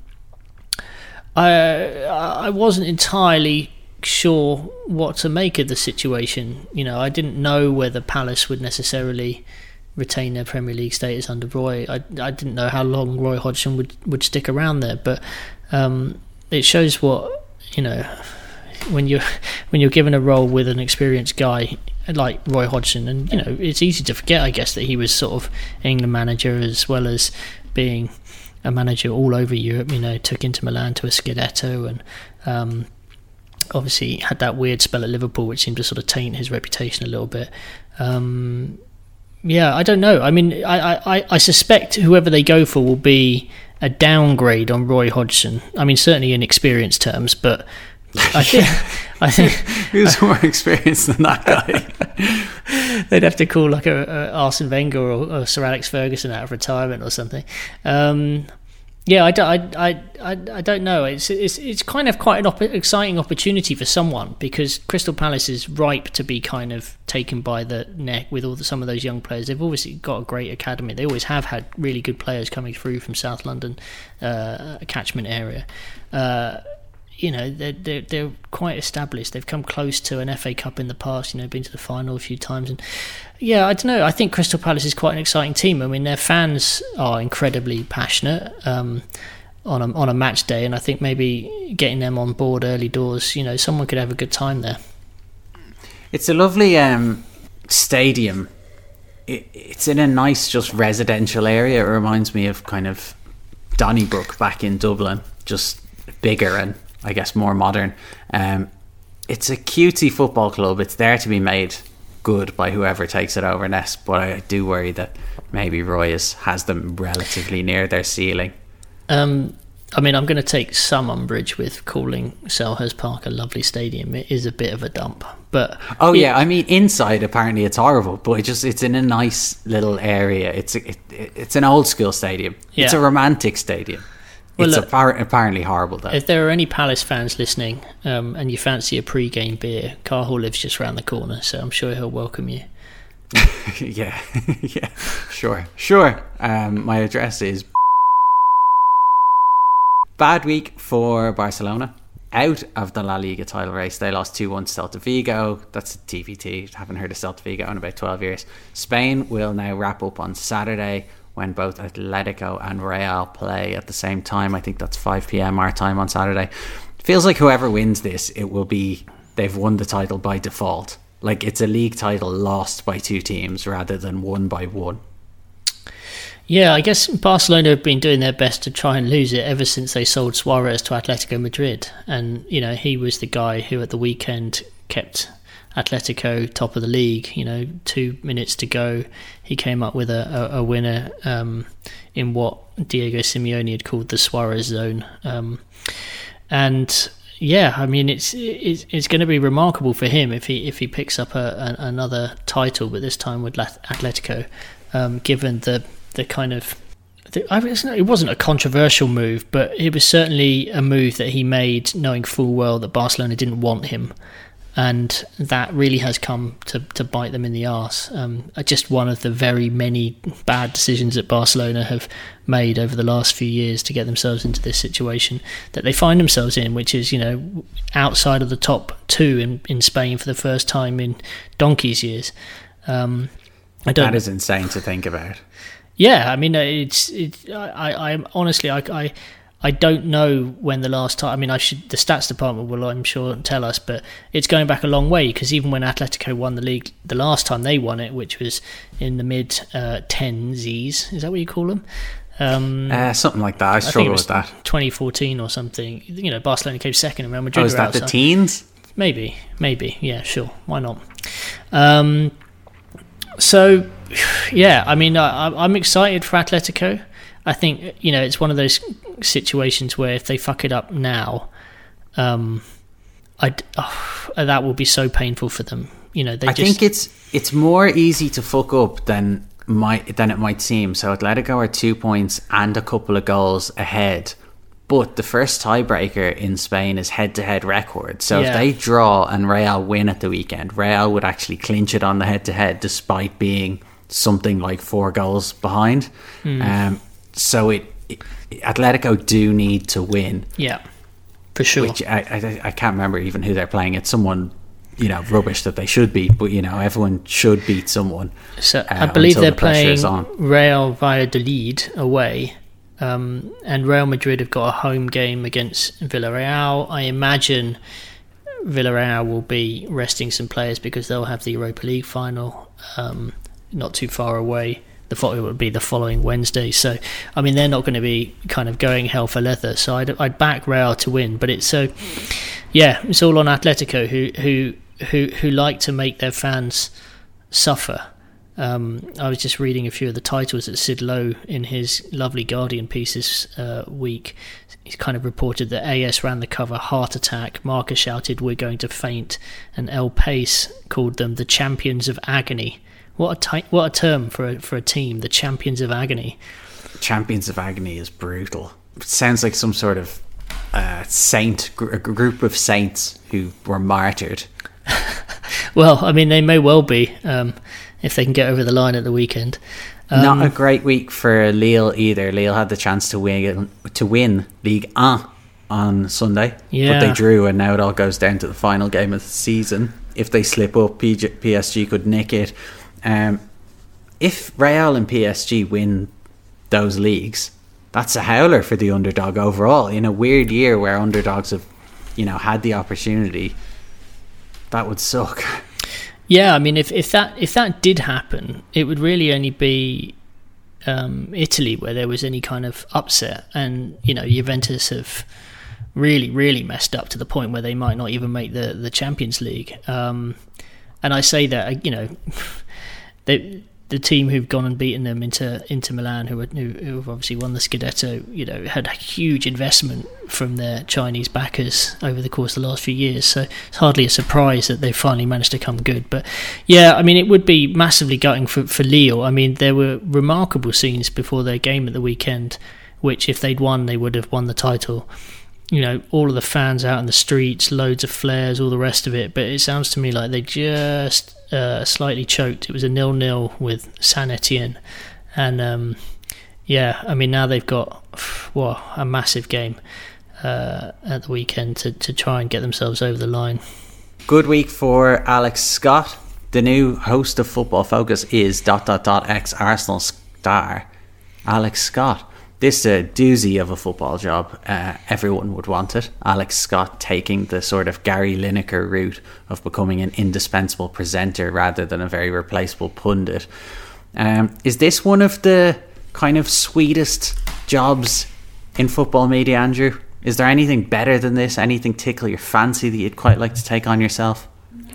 I I wasn't entirely sure what to make of the situation. You know, I didn't know whether Palace would necessarily retain their Premier League status under Roy. I, I didn't know how long Roy Hodgson would, would stick around there, but um, it shows what, you know, when you're when you're given a role with an experienced guy like Roy Hodgson, and you know, it's easy to forget, I guess, that he was sort of England manager as well as being a manager all over Europe. You know, took Inter Milan to a Scudetto, and um, obviously had that weird spell at Liverpool, which seemed to sort of taint his reputation a little bit. Um, yeah, I don't know. I mean, I, I, I suspect whoever they go for will be a downgrade on Roy Hodgson. I mean, certainly in experience terms, but I think, I think who's more experienced than that guy? They'd have to call like a, a Arsene Wenger or, or Sir Alex Ferguson out of retirement or something. Um, yeah, I don't, I, I, I, I don't know. It's it's it's kind of quite an op- exciting opportunity for someone, because Crystal Palace is ripe to be kind of taken by the neck with all the, some of those young players. They've obviously got a great academy. They always have had really good players coming through from South London uh, catchment area. Uh, you know, they're, they're, they're quite established. They've come close to an F A Cup in the past, you know, been to the final a few times. And yeah, I don't know. I think Crystal Palace is quite an exciting team. I mean, their fans are incredibly passionate um, on a, on a match day. And I think maybe getting them on board early doors, you know, someone could have a good time there. It's a lovely um, stadium. It, it's in a nice, just residential area. It reminds me of kind of Donnybrook back in Dublin, just bigger and I guess more modern. Um, it's a cutesy football club. It's there to be made good by whoever takes it over next. But I do worry that maybe Royce has them relatively near their ceiling. Um, I mean, I'm going to take some umbrage with calling Selhurst Park a lovely stadium. It is a bit of a dump, but oh it, yeah, I mean inside apparently it's horrible, but it just it's in a nice little area. It's a, it, it's an old school stadium. Yeah. It's a romantic stadium. Well, it's look, appar- apparently horrible though. If there are any Palace fans listening, um, and you fancy a pre-game beer, Cahill lives just round the corner, so I'm sure he'll welcome you. yeah, yeah, sure, sure. Um, my address is. Bad week for Barcelona. Out of the La Liga title race. They lost two one to Celta Vigo. That's a T V T. Haven't heard of Celta Vigo in about twelve years. Spain will now wrap up on Saturday when both Atletico and Real play at the same time. I think that's five p.m. our time on Saturday. Feels like whoever wins this, it will be they've won the title by default. Like it's a league title lost by two teams rather than won by one. Yeah, I guess Barcelona have been doing their best to try and lose it ever since they sold Suarez to Atletico Madrid. And, you know, he was the guy who at the weekend kept Atletico top of the league. You know, two minutes to go, he came up with a, a, a winner um, in what Diego Simeone had called the Suarez zone. Um, and... Yeah, I mean it's it's, it's going to be remarkable for him if he if he picks up a, a, another title, but this time with Atletico, um, given the the kind of the, I mean, it wasn't a controversial move, but it was certainly a move that he made knowing full well that Barcelona didn't want him, and that really has come to, to bite them in the arse. Um, just one of the very many bad decisions that Barcelona have made over the last few years to get themselves into this situation that they find themselves in, which is, you know, outside of the top two in, in Spain for the first time in donkey's years. Um, I don't. That is insane to think about. Yeah, I mean, it's. It, I. I. Honestly, I. I I don't know when the last time. I mean, I should. The stats department will, I'm sure, tell us, but it's going back a long way because even when Atletico won the league the last time they won it, which was in the mid uh, tensies, is that what you call them? Um, uh, something like that. I struggle with that. twenty fourteen or something. You know, Barcelona came second and Real Madrid. Oh, is that the teens? Maybe, maybe. Yeah, sure. Why not? Um, so, yeah. I mean, I, I'm excited for Atletico. I think, you know, it's one of those situations where if they fuck it up now, um, I oh, that will be so painful for them. You know, they I just... think it's it's more easy to fuck up than might than it might seem. So Atletico are two points and a couple of goals ahead, but the first tiebreaker in Spain is head-to-head record. So yeah. If they draw and Real win at the weekend, Real would actually clinch it on the head-to-head, despite being something like four goals behind. Mm. Um. So it, it Atletico do need to win. Yeah, for sure. Which I, I I can't remember even who they're playing. It's someone, you know, rubbish that they should beat. But, you know, everyone should beat someone. So uh, I believe they're the playing Real Valladolid away. Um, and Real Madrid have got a home game against Villarreal. I imagine Villarreal will be resting some players because they'll have the Europa League final um, not too far away. The fo- it would be the following Wednesday. So, I mean, they're not going to be kind of going hell for leather. So I'd, I'd back Real to win. But it's so, yeah, it's all on Atletico who who who who like to make their fans suffer. Um, I was just reading a few of the titles that Sid Lowe in his lovely Guardian piece this uh, week. He's kind of reported that A S ran the cover heart attack. Marca shouted, "We're going to faint," and El Pace called them the champions of agony. What a ty- what a term for a, for a team, the champions of agony. Champions of agony is brutal. It sounds like some sort of uh, saint, gr- a group of saints who were martyred. Well, I mean, they may well be um, if they can get over the line at the weekend. Um, Not a great week for Lille either. Lille had the chance to win to win Ligue one on Sunday, yeah. but they drew, and now it all goes down to the final game of the season. If they slip up, P S G could nick it. Um, if Real and P S G win those leagues, that's a howler for the underdog overall. In a weird year where underdogs have, you know, had the opportunity, that would suck. Yeah, I mean, if, if that if that did happen, it would really only be um, Italy where there was any kind of upset, and you know, Juventus have really, really messed up to the point where they might not even make the the Champions League. Um, And I say that, you know, they, the team who've gone and beaten them into Inter Milan, who, who who have obviously won the Scudetto, you know, had a huge investment from their Chinese backers over the course of the last few years. So it's hardly a surprise that they finally managed to come good. But yeah, I mean, it would be massively gutting for, for Lille. I mean, there were remarkable scenes before their game at the weekend, which if they'd won, they would have won the title. You know, all of the fans out in the streets, loads of flares, all the rest of it. But it sounds to me like they just uh, slightly choked. It was a nil-nil with Saint Etienne. And um, yeah, I mean, now they've got, well, a massive game uh, at the weekend to, to try and get themselves over the line. Good week for Alex Scott. The new host of Football Focus is dot dot dot ex-Arsenal star Alex Scott. This is a doozy of a football job. Uh, everyone would want it. Alex Scott taking the sort of Gary Lineker route of becoming an indispensable presenter rather than a very replaceable pundit. Um, is this one of the kind of sweetest jobs in football media, Andrew? Is there anything better than this? Anything tickle your fancy that you'd quite like to take on yourself?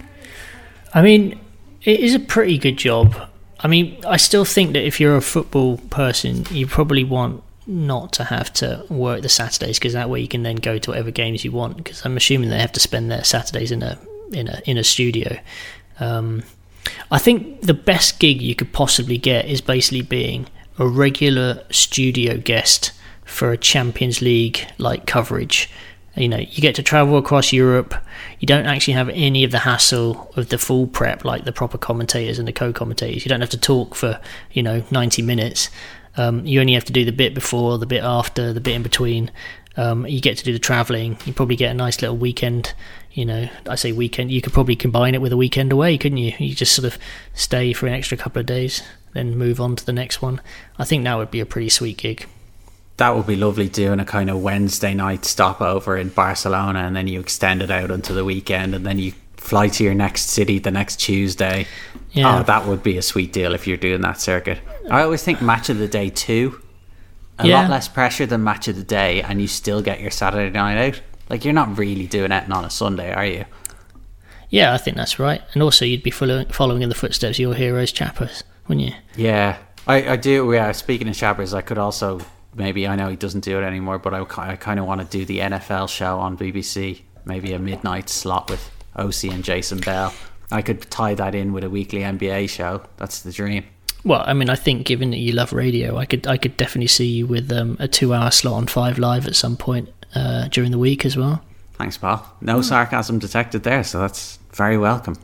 I mean, it is a pretty good job. I mean, I still think that if you're a football person, you probably want not to have to work the Saturdays, because that way you can then go to whatever games you want, because I'm assuming they have to spend their Saturdays in a in a in a studio. um, I think the best gig you could possibly get is basically being a regular studio guest for a Champions League like coverage. You know, you get to travel across Europe. You don't actually have any of the hassle of the full prep like the proper commentators and the co-commentators. You don't have to talk for, you know, ninety minutes. Um, you only have to do the bit before, the bit after, the bit in between. Um, you get to do the travelling. You probably get a nice little weekend. You know, I say weekend, you could probably combine it with a weekend away, couldn't you? You just sort of stay for an extra couple of days, then move on to the next one. I think that would be a pretty sweet gig. That would be lovely, doing a kind of Wednesday night stopover in Barcelona, and then you extend it out onto the weekend, and then you fly to your next city the next Tuesday. Yeah. Oh, that would be a sweet deal if you're doing that circuit. I always think match of the day too. A yeah. lot less pressure than match of the day, and you still get your Saturday night out. Like, you're not really doing it on a Sunday, are you? Yeah, I think that's right. And also, you'd be following, following in the footsteps of your heroes, Chappers, wouldn't you? Yeah, I, I do. Yeah, speaking of Chappers, I could also, maybe, I know he doesn't do it anymore, but I, I kind of want to do the N F L show on B B C. Maybe a midnight slot with O C and Jason Bell. I could tie that in with a weekly N B A show. That's the dream. Well, I mean, I think given that you love radio, I could I could definitely see you with um, a two-hour slot on Five Live at some point uh, during the week as well. Thanks, pal. No sarcasm detected there, so that's very welcome.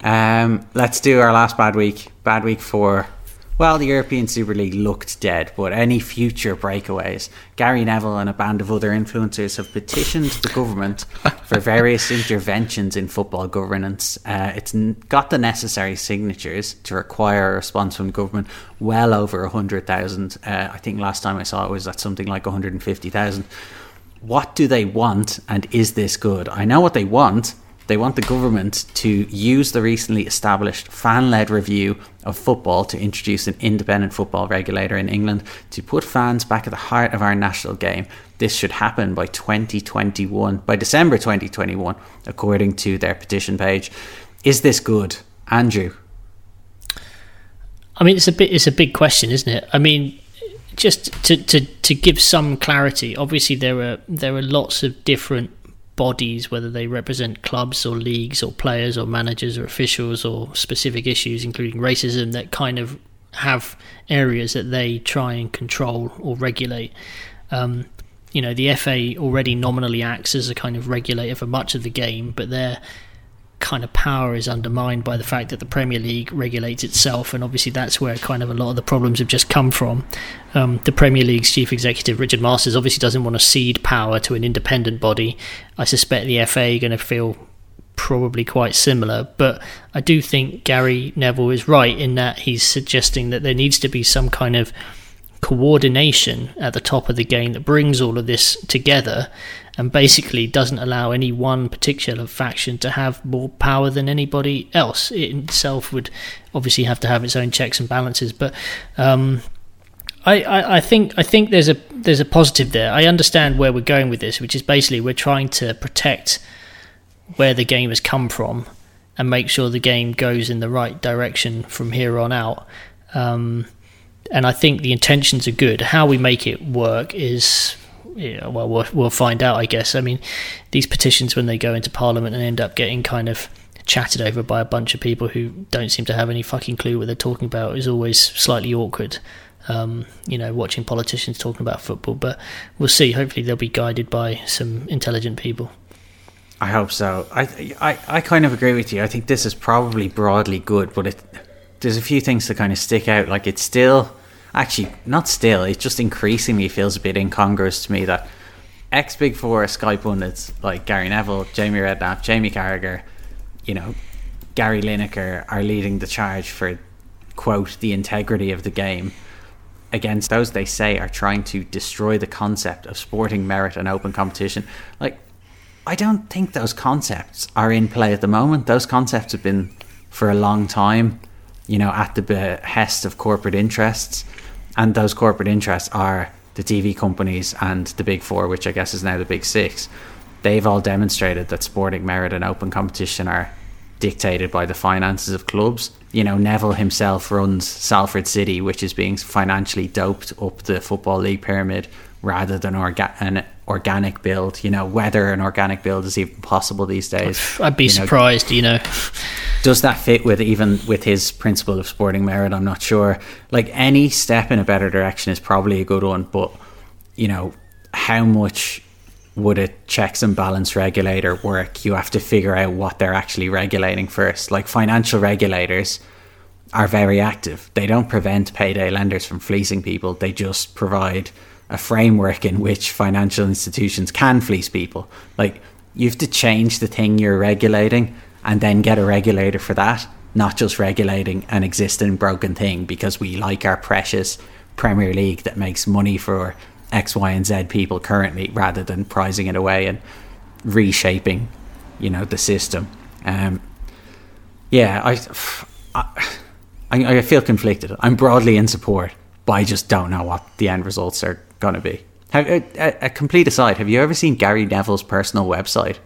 Um, let's do our last bad week. Bad week for, well, the European Super League looked dead, but any future breakaways. Gary Neville and a band of other influencers have petitioned the government for various interventions in football governance. Uh, it's got the necessary signatures to require a response from the government, well over one hundred thousand. Uh, I think last time I saw it was at something like one hundred fifty thousand. What do they want, and is this good? I know what they want. They want the government to use the recently established fan-led review of football to introduce an independent football regulator in England to put fans back at the heart of our national game. This should happen by twenty twenty-one, by December twenty twenty-one, according to their petition page. Is this good, Andrew? I mean, it's a bit, it's a big question, isn't it? I mean, just to to to give some clarity, obviously there are there are lots of different bodies, whether they represent clubs or leagues or players or managers or officials or specific issues, including racism, that kind of have areas that they try and control or regulate. Um, you know, the F A already nominally acts as a kind of regulator for much of the game, but their kind of power is undermined by the fact that the Premier League regulates itself, and obviously that's where kind of a lot of the problems have just come from. Um, the Premier League's chief executive, Richard Masters, obviously doesn't want to cede power to an independent body. I suspect the F A are going to feel probably quite similar, but I do think Gary Neville is right in that he's suggesting that there needs to be some kind of coordination at the top of the game that brings all of this together and basically doesn't allow any one particular faction to have more power than anybody else. It itself would obviously have to have its own checks and balances, but um, I, I, I think I think there's a there's a positive there. I understand where we're going with this, which is basically we're trying to protect where the game has come from and make sure the game goes in the right direction from here on out. Um, and I think the intentions are good. How we make it work is, yeah, well, well, we'll find out, I guess. I mean, these petitions, when they go into Parliament and end up getting kind of chatted over by a bunch of people who don't seem to have any fucking clue what they're talking about, is always slightly awkward. Um, you know, watching politicians talking about football, but we'll see. Hopefully they'll be guided by some intelligent people. I hope so. I, I, I kind of agree with you. I think this is probably broadly good, but it, there's a few things that kind of stick out. Like, it's still, actually, not still, it just increasingly feels a bit incongruous to me that ex-Big Four Sky pundits like Gary Neville, Jamie Redknapp, Jamie Carragher, you know, Gary Lineker are leading the charge for, quote, the integrity of the game, against those they say are trying to destroy the concept of sporting merit and open competition. Like, I don't think those concepts are in play at the moment. Those concepts have been for a long time, you know, at the behest of corporate interests. And those corporate interests are the T V companies and the Big Four, which I guess is now the Big Six. They've all demonstrated that sporting merit and open competition are dictated by the finances of clubs. You know, Neville himself runs Salford City, which is being financially doped up the Football League pyramid rather than orga- an organic build. You know, whether an organic build is even possible these days. I'd be you surprised, know. you know. Does that fit with even with his principle of sporting merit? I'm not sure. Like, any step in a better direction is probably a good one, but, you know, how much would a checks and balance regulator work? You have to figure out what they're actually regulating first. Like, financial regulators are very active. They don't prevent payday lenders from fleecing people. They just provide a framework in which financial institutions can fleece people. Like, you have to change the thing you're regulating and then get a regulator for that, not just regulating an existing broken thing because we like our precious Premier League that makes money for X, Y and Z people currently, rather than prizing it away and reshaping, you know, the system. Um, yeah, I, I, I feel conflicted. I'm broadly in support, but I just don't know what the end results are going to be. Have, a, a, a complete aside, have you ever seen Gary Neville's personal website?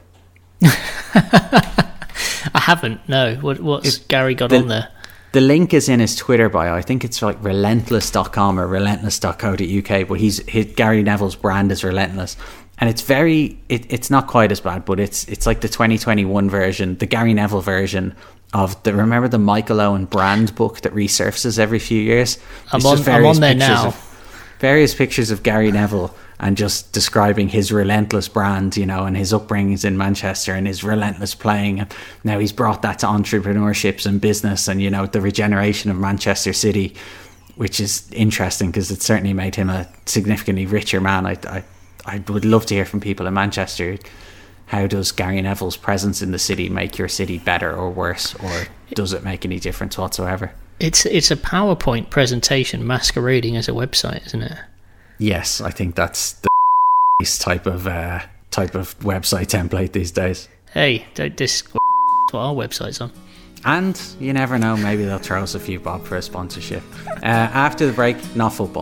I haven't, no. What, what's it, Gary got the, on there? The link is in his Twitter bio. I think it's like relentless dot com or relentless dot co dot U K, but he's his, Gary Neville's brand is Relentless. And it's very, it, it's not quite as bad, but it's it's like the twenty twenty-one version, the Gary Neville version of the, remember the Michael Owen brand book that resurfaces every few years? I'm on, I'm on there now. Of, various pictures of Gary Neville and just describing his relentless brand, you know, and his upbringings in Manchester and his relentless playing. And now he's brought that to entrepreneurships and business and, you know, the regeneration of Manchester City, which is interesting because it certainly made him a significantly richer man. I, I, I would love to hear from people in Manchester. How does Gary Neville's presence in the city make your city better or worse, or does it make any difference whatsoever? It's it's a PowerPoint presentation masquerading as a website, isn't it? Yes, I think that's the type of uh, type of website template these days. Hey, don't dis what our website's on. And you never know, maybe they'll throw us a few bob for a sponsorship. Uh, after the break, not football.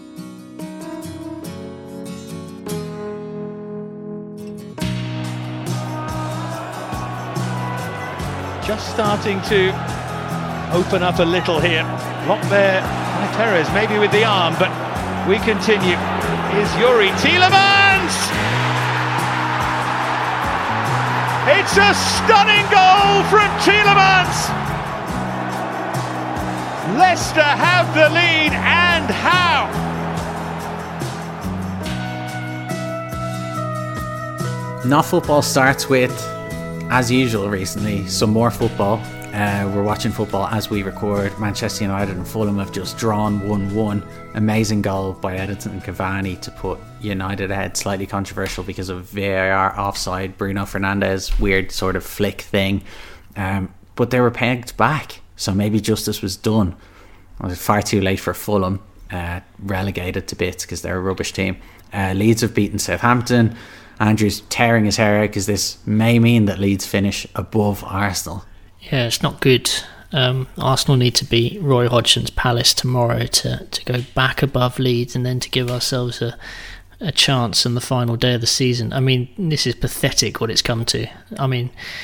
Just starting to open up a little here. Blocked there by Perez, maybe with the arm, but we continue. Here's Yuri Tielemans! It's a stunning goal from Tielemans! Leicester have the lead, and how? Not football starts with, as usual recently, some more football. Uh, we're watching football as we record. Manchester United and Fulham have just drawn one one. Amazing goal by Edinson Cavani to put United ahead. Slightly controversial because of V A R offside. Bruno Fernandes, weird sort of flick thing. Um, but they were pegged back, so maybe justice was done. It was far too late for Fulham, uh, relegated to bits because they're a rubbish team. Uh, Leeds have beaten Southampton. Andrew's tearing his hair out because this may mean that Leeds finish above Arsenal. Yeah, it's not good. Um, Arsenal need to beat Roy Hodgson's Palace tomorrow to, to go back above Leeds and then to give ourselves a, a chance on the final day of the season. I mean, this is pathetic what it's come to. I mean,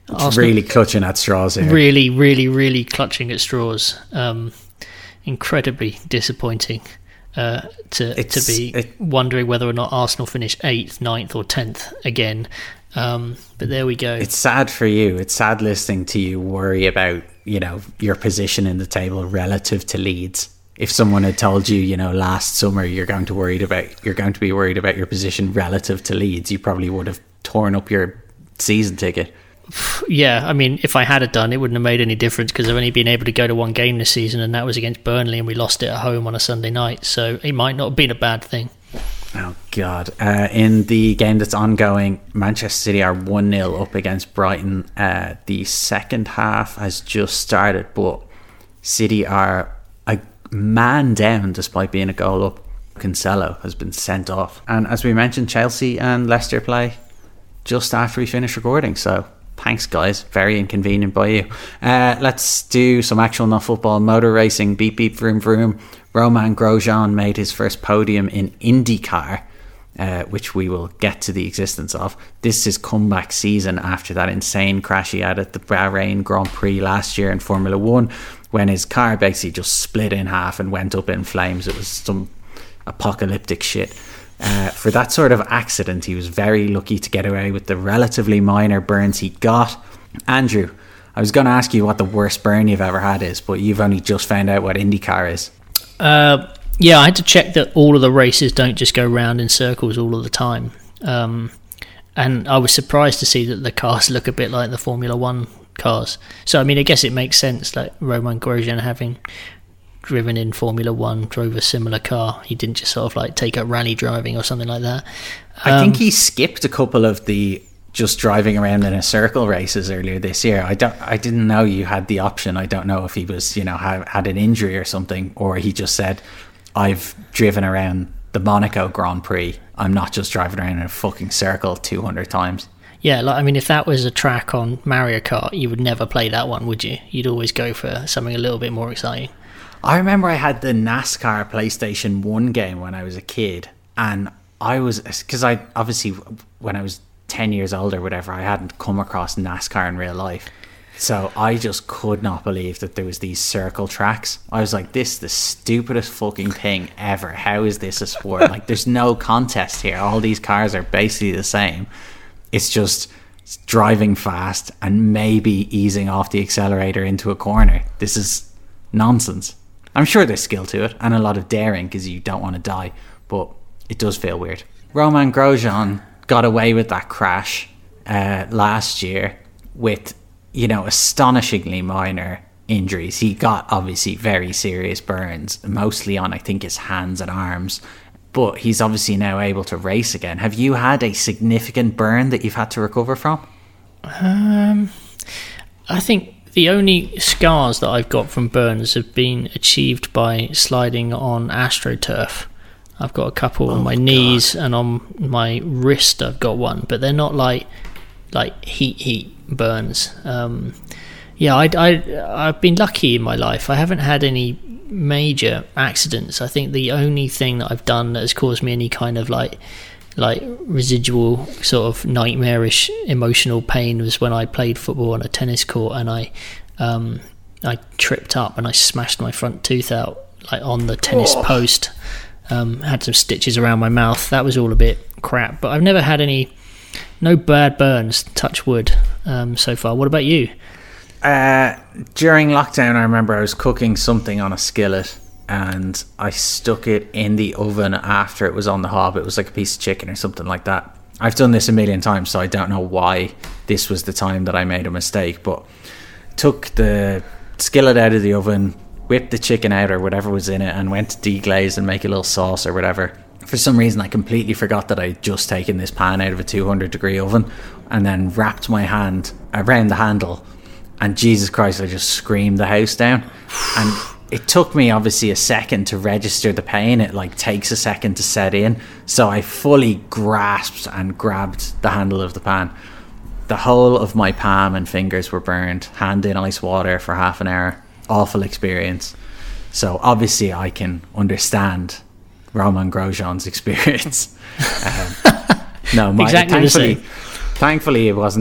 Arsenal, really clutching at straws here. Really, really, really clutching at straws. Um, incredibly disappointing uh, to it's, to be it, wondering whether or not Arsenal finish eighth, ninth, or tenth again. Um, but there we go. It's sad for you. It's sad listening to you worry about, you know, your position in the table relative to Leeds. If someone had told you, you know, last summer you're going to worried about you're going to be worried about your position relative to Leeds, you probably would have torn up your season ticket. Yeah, I mean, if I had it done, it wouldn't have made any difference because I've only been able to go to one game this season, and that was against Burnley, and we lost it at home on a Sunday night. So it might not have been a bad thing. Oh, God. Uh, in the game that's ongoing, Manchester City are one nil up against Brighton. Uh, the second half has just started, but City are a man down despite being a goal up. Cancelo has been sent off. And as we mentioned, Chelsea and Leicester play just after we finish recording. So thanks, guys. Very inconvenient by you. Uh, let's do some actual non-football motor racing. Beep, beep, vroom, vroom. Romain Grosjean made his first podium in IndyCar, uh, which we will get to the existence of. This is comeback season after that insane crash he had at the Bahrain Grand Prix last year in Formula One, when his car basically just split in half and went up in flames. It was some apocalyptic shit. Uh, for that sort of accident, he was very lucky to get away with the relatively minor burns he got. Andrew, I was going to ask you what the worst burn you've ever had is, but you've only just found out what IndyCar is. Uh, yeah, I had to check that all of the races don't just go round in circles all of the time. Um, and I was surprised to see that the cars look a bit like the Formula One cars. So, I mean, I guess it makes sense, like Romain Grosjean having driven in Formula One, drove a similar car. He didn't just sort of like take up rally driving or something like that. Um, I think he skipped a couple of the just driving around in a circle races earlier this year. I don't. I didn't know you had the option. I don't know if he was, you know, had, had an injury or something, or he just said, "I've driven around the Monaco Grand Prix. I'm not just driving around in a fucking circle two hundred times." Yeah, like I mean, if that was a track on Mario Kart, you would never play that one, would you? You'd always go for something a little bit more exciting. I remember I had the NASCAR PlayStation one game when I was a kid, and I was, because I obviously when I was ten years old or whatever, I hadn't come across NASCAR in real life, so I just could not believe that there was these circle tracks. I was like, this is the stupidest fucking thing ever. How is this a sport? Like, there's no contest here. All these cars are basically the same. It's just driving fast and maybe easing off the accelerator into a corner. This is nonsense. I'm sure there's skill to it and a lot of daring because you don't want to die, but it does feel weird. Romain Grosjean got away with that crash uh, last year with, you know, astonishingly minor injuries. He got obviously very serious burns, mostly on, I think, his hands and arms, but he's obviously now able to race again. Have you had a significant burn that you've had to recover from? Um, I think the only scars that I've got from burns have been achieved by sliding on AstroTurf. I've got a couple oh on my God. knees and on my wrist. I've got one, but they're not like like heat heat burns. Um, yeah, I, I I've been lucky in my life. I haven't had any major accidents. I think the only thing that I've done that has caused me any kind of like like residual sort of nightmarish emotional pain was when I played football on a tennis court and I um, I tripped up and I smashed my front tooth out like on the tennis oh. post. Um, had some stitches around my mouth. That was all a bit crap, but I've never had any, no bad burns, touch wood, um, so far. What about you? Uh, during lockdown, I remember I was cooking something on a skillet and I stuck it in the oven after it was on the hob. It was like a piece of chicken or something like that. I've done this a million times, so I don't know why this was the time that I made a mistake, but took the skillet out of the oven, whipped the chicken out or whatever was in it and went to deglaze and make a little sauce or whatever. For some reason I completely forgot that I'd just taken this pan out of a two hundred degree oven and then wrapped my hand around the handle, and Jesus Christ, I just screamed the house down. And it took me obviously a second to register the pain. It like takes a second to set in, so I fully grasped and grabbed the handle of the pan. The whole of my palm and fingers were burned, hand in ice water for half an hour. Awful experience. So obviously I can understand Romain Grosjean's experience. um, no, my, exactly thankfully, thankfully it wasn't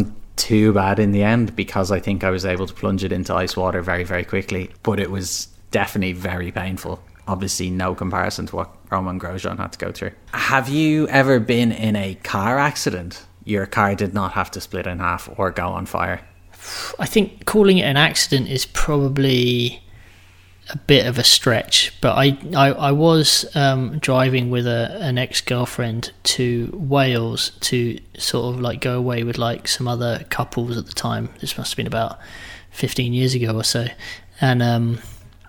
too bad in the end because I think I was able to plunge it into ice water very, very quickly. But it was definitely very painful. Obviously, no comparison to what Romain Grosjean had to go through. Have you ever been in a car accident? Your car did not have to split in half or go on fire. I think calling it an accident is probably a bit of a stretch, but I I, I was um, driving with a, an ex-girlfriend to Wales to sort of like go away with like some other couples at the time. This must have been about fifteen years ago or so, and um,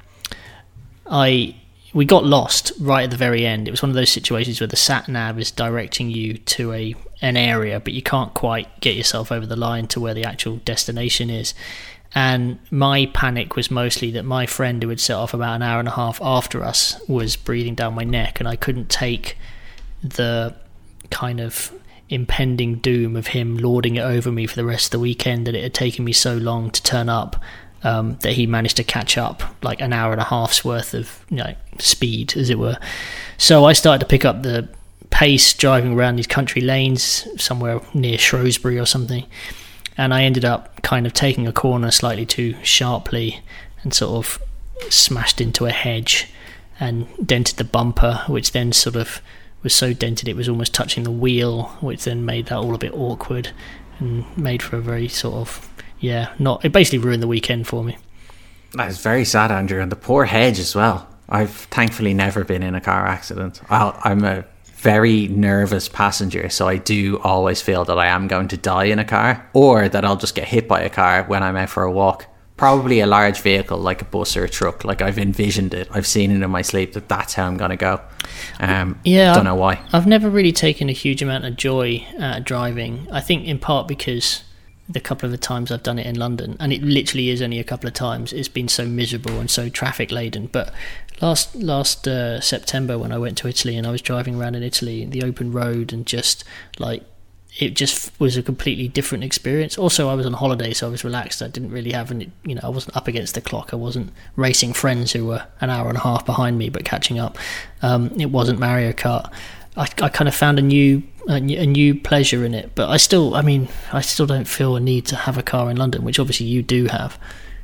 I we got lost right at the very end. It was one of those situations where the sat nav is directing you to a an area, but you can't quite get yourself over the line to where the actual destination is. And my panic was mostly that my friend, who had set off about an hour and a half after us, was breathing down my neck, and I couldn't take the kind of impending doom of him lording it over me for the rest of the weekend, that it had taken me so long to turn up, um, that he managed to catch up like an hour and a half's worth of, you know, speed, as it were. So I started to pick up the pace driving around these country lanes somewhere near Shrewsbury or something, and I ended up kind of taking a corner slightly too sharply and sort of smashed into a hedge and dented the bumper, which then sort of was so dented it was almost touching the wheel, which then made that all a bit awkward and made for a very sort of, yeah, not, it basically ruined the weekend for me. That is very sad, Andrew, and the poor hedge as well. I've thankfully never been in a car accident. I'll, I'm a very nervous passenger, so I do always feel that I am going to die in a car, or that I'll just get hit by a car when I'm out for a walk. Probably a large vehicle like a bus or a truck. Like, I've envisioned it, I've seen it in my sleep, that that's how I'm going to go. Um, yeah, don't know why. I've never really taken a huge amount of joy out of driving. I think in part because the couple of the times I've done it in London, and it literally is only a couple of times, it's been so miserable and so traffic laden. But last last uh, September, when I went to Italy and I was driving around in Italy, the open road, and just like, it just was a completely different experience. Also, I was on holiday, so I was relaxed. I didn't really have any, you know, I wasn't up against the clock. I wasn't racing friends who were an hour and a half behind me but catching up. Um, it wasn't Mario Kart. I, I kind of found a new, a new a new pleasure in it. But I still, I mean, I still don't feel a need to have a car in London, which obviously you do have.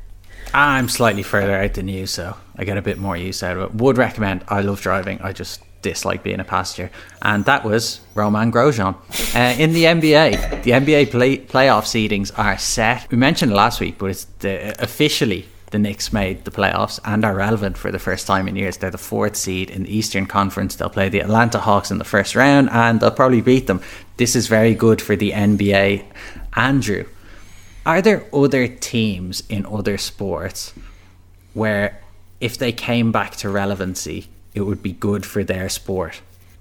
I'm slightly further out than you, so I get a bit more use out of it. Would recommend. I love driving. I just dislike being a passenger. And that was Romain Grosjean. Uh, in the N B A, the N B A play, playoff seedings are set. We mentioned it last week, but it's the, officially the Knicks made the playoffs and are relevant for the first time in years. They're the fourth seed in the Eastern Conference. They'll play the Atlanta Hawks in the first round, and they'll probably beat them. This is very good for the N B A. Andrew, are there other teams in other sports where if they came back to relevancy, it would be good for their sport?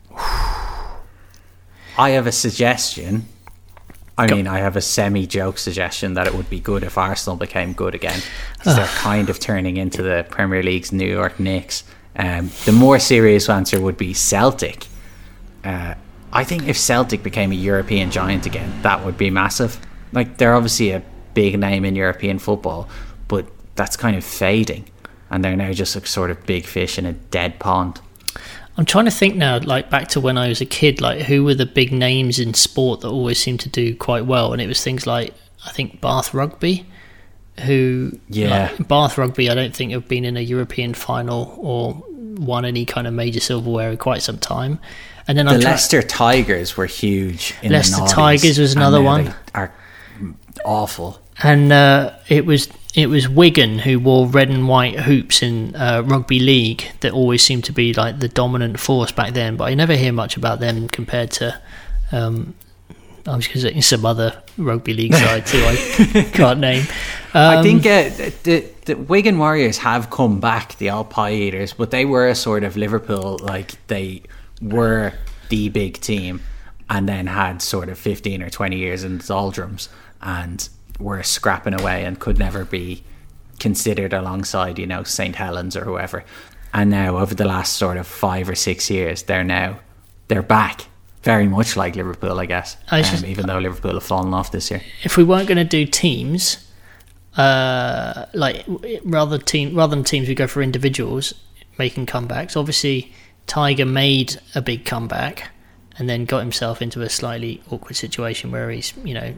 I have a suggestion. I mean, I have a semi-joke suggestion that it would be good if Arsenal became good again, because they're kind of turning into the Premier League's New York Knicks. Um, the more serious answer would be Celtic. Uh, I think if Celtic became a European giant again, that would be massive. Like, they're obviously a big name in European football, but that's kind of fading, and they're now just a sort of big fish in a dead pond. I'm trying to think now, like back to when I was a kid, like who were the big names in sport that always seemed to do quite well, and it was things like, I think, Bath Rugby, who, yeah, like, Bath Rugby I don't think have been in a European final or won any kind of major silverware in quite some time. And then the I'm Leicester try- Tigers were huge in Leicester the noughties, Tigers was another one. They are awful. And uh, it was it was Wigan who wore red and white hoops in uh, rugby league that always seemed to be like the dominant force back then. But I never hear much about them compared to um, I was going to say some other rugby league side too. I can't name. Um, I think uh, the, the Wigan Warriors have come back, the old pie eaters, but they were a sort of Liverpool, like they were the big team, and then had sort of fifteen or twenty years in the doldrums, and were scrapping away and could never be considered alongside, you know, Saint Helens or whoever. And now over the last sort of five or six years, they're now they're back, very much like Liverpool, I guess. I um, just, even though Liverpool have fallen off this year. If we weren't going to do teams, uh, like rather team rather than teams, we go for individuals making comebacks. Obviously, Tiger made a big comeback and then got himself into a slightly awkward situation where he's, you know,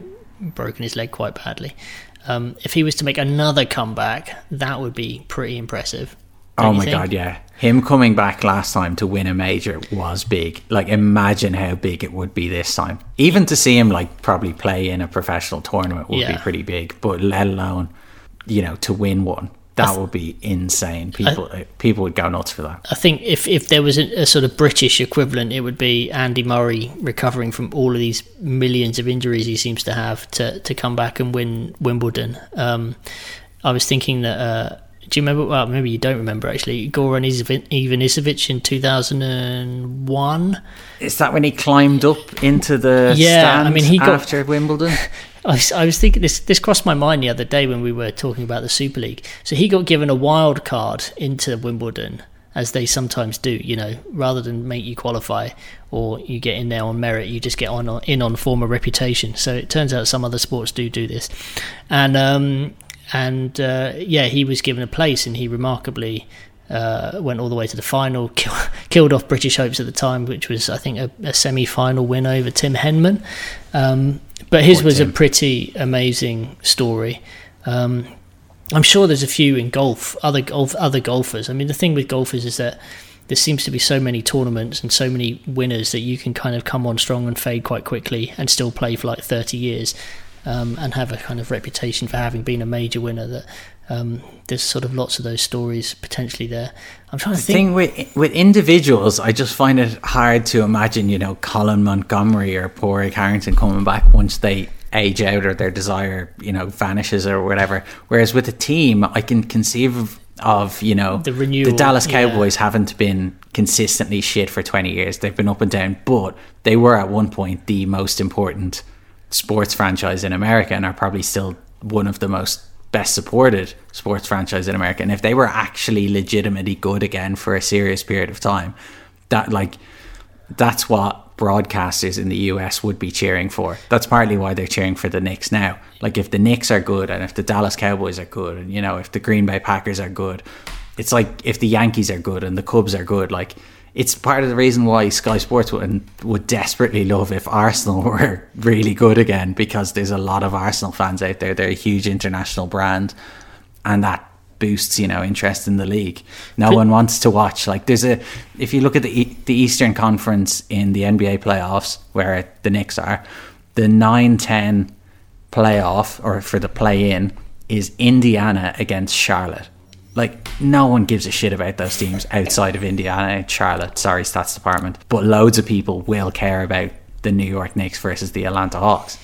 broken his leg quite badly. Um, if he was to make another comeback, that would be pretty impressive. Oh my think? God, yeah. Him coming back last time to win a major was big. Like, imagine how big it would be this time. Even to see him, like, probably play in a professional tournament would yeah. be pretty big. But let alone, you know, to win one. That th- would be insane. People I, people would go nuts for that. I think if, if there was a, a sort of British equivalent, it would be Andy Murray recovering from all of these millions of injuries he seems to have to, to come back and win Wimbledon. Um, I was thinking that... Uh, do you remember? Well, maybe you don't remember actually. Goran Ivanisevic in two thousand one. Is that when he climbed up into the yeah, stand I mean, he got, after Wimbledon? I was, I was thinking this. This crossed my mind the other day when we were talking about the Super League. So he got given a wild card into Wimbledon, as they sometimes do. You know, rather than make you qualify or you get in there on merit, you just get on in on form of reputation. So it turns out some other sports do do this, and. um And uh, yeah, he was given a place, and he remarkably uh, went all the way to the final, kill, killed off British hopes at the time, which was, I think, a, a semi-final win over Tim Henman. Um, but his Poor was Tim. a pretty amazing story. Um, I'm sure there's a few in golf, other golf, other golfers. I mean, the thing with golfers is that there seems to be so many tournaments and so many winners that you can kind of come on strong and fade quite quickly and still play for like thirty years. Um, and have a kind of reputation for having been a major winner. That um, there's sort of lots of those stories potentially there. I'm trying to the think. thing with with individuals, I just find it hard to imagine, you know, Colin Montgomery or Padraig Harrington coming back once they age out or their desire, you know, vanishes or whatever. Whereas with a team, I can conceive of, of you know, the renewal. The Dallas yeah. Cowboys haven't been consistently shit for twenty years. They've been up and down, but they were at one point the most important sports franchise in America and are probably still one of the most best supported sports franchise in America. And if they were actually legitimately good again for a serious period of time, that like that's what broadcasters in the U S would be cheering for. That's partly why they're cheering for the Knicks now. Like, if the Knicks are good and if the Dallas Cowboys are good and, you know, if the Green Bay Packers are good, it's like if the Yankees are good and the Cubs are good, like, it's part of the reason why Sky Sports would, would desperately love if Arsenal were really good again, because there's a lot of Arsenal fans out there. They're a huge international brand, and that boosts, you know, interest in the league. No one wants to watch. Like, there's a, if you look at the the Eastern Conference in the N B A playoffs, where the Knicks are, the nine ten playoff, or for the play-in, is Indiana against Charlotte. Like, no one gives a shit about those teams outside of Indiana and Charlotte. Sorry, stats department. But loads of people will care about the New York Knicks versus the Atlanta Hawks.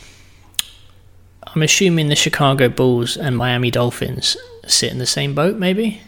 I'm assuming the Chicago Bulls and Miami Dolphins sit in the same boat, maybe?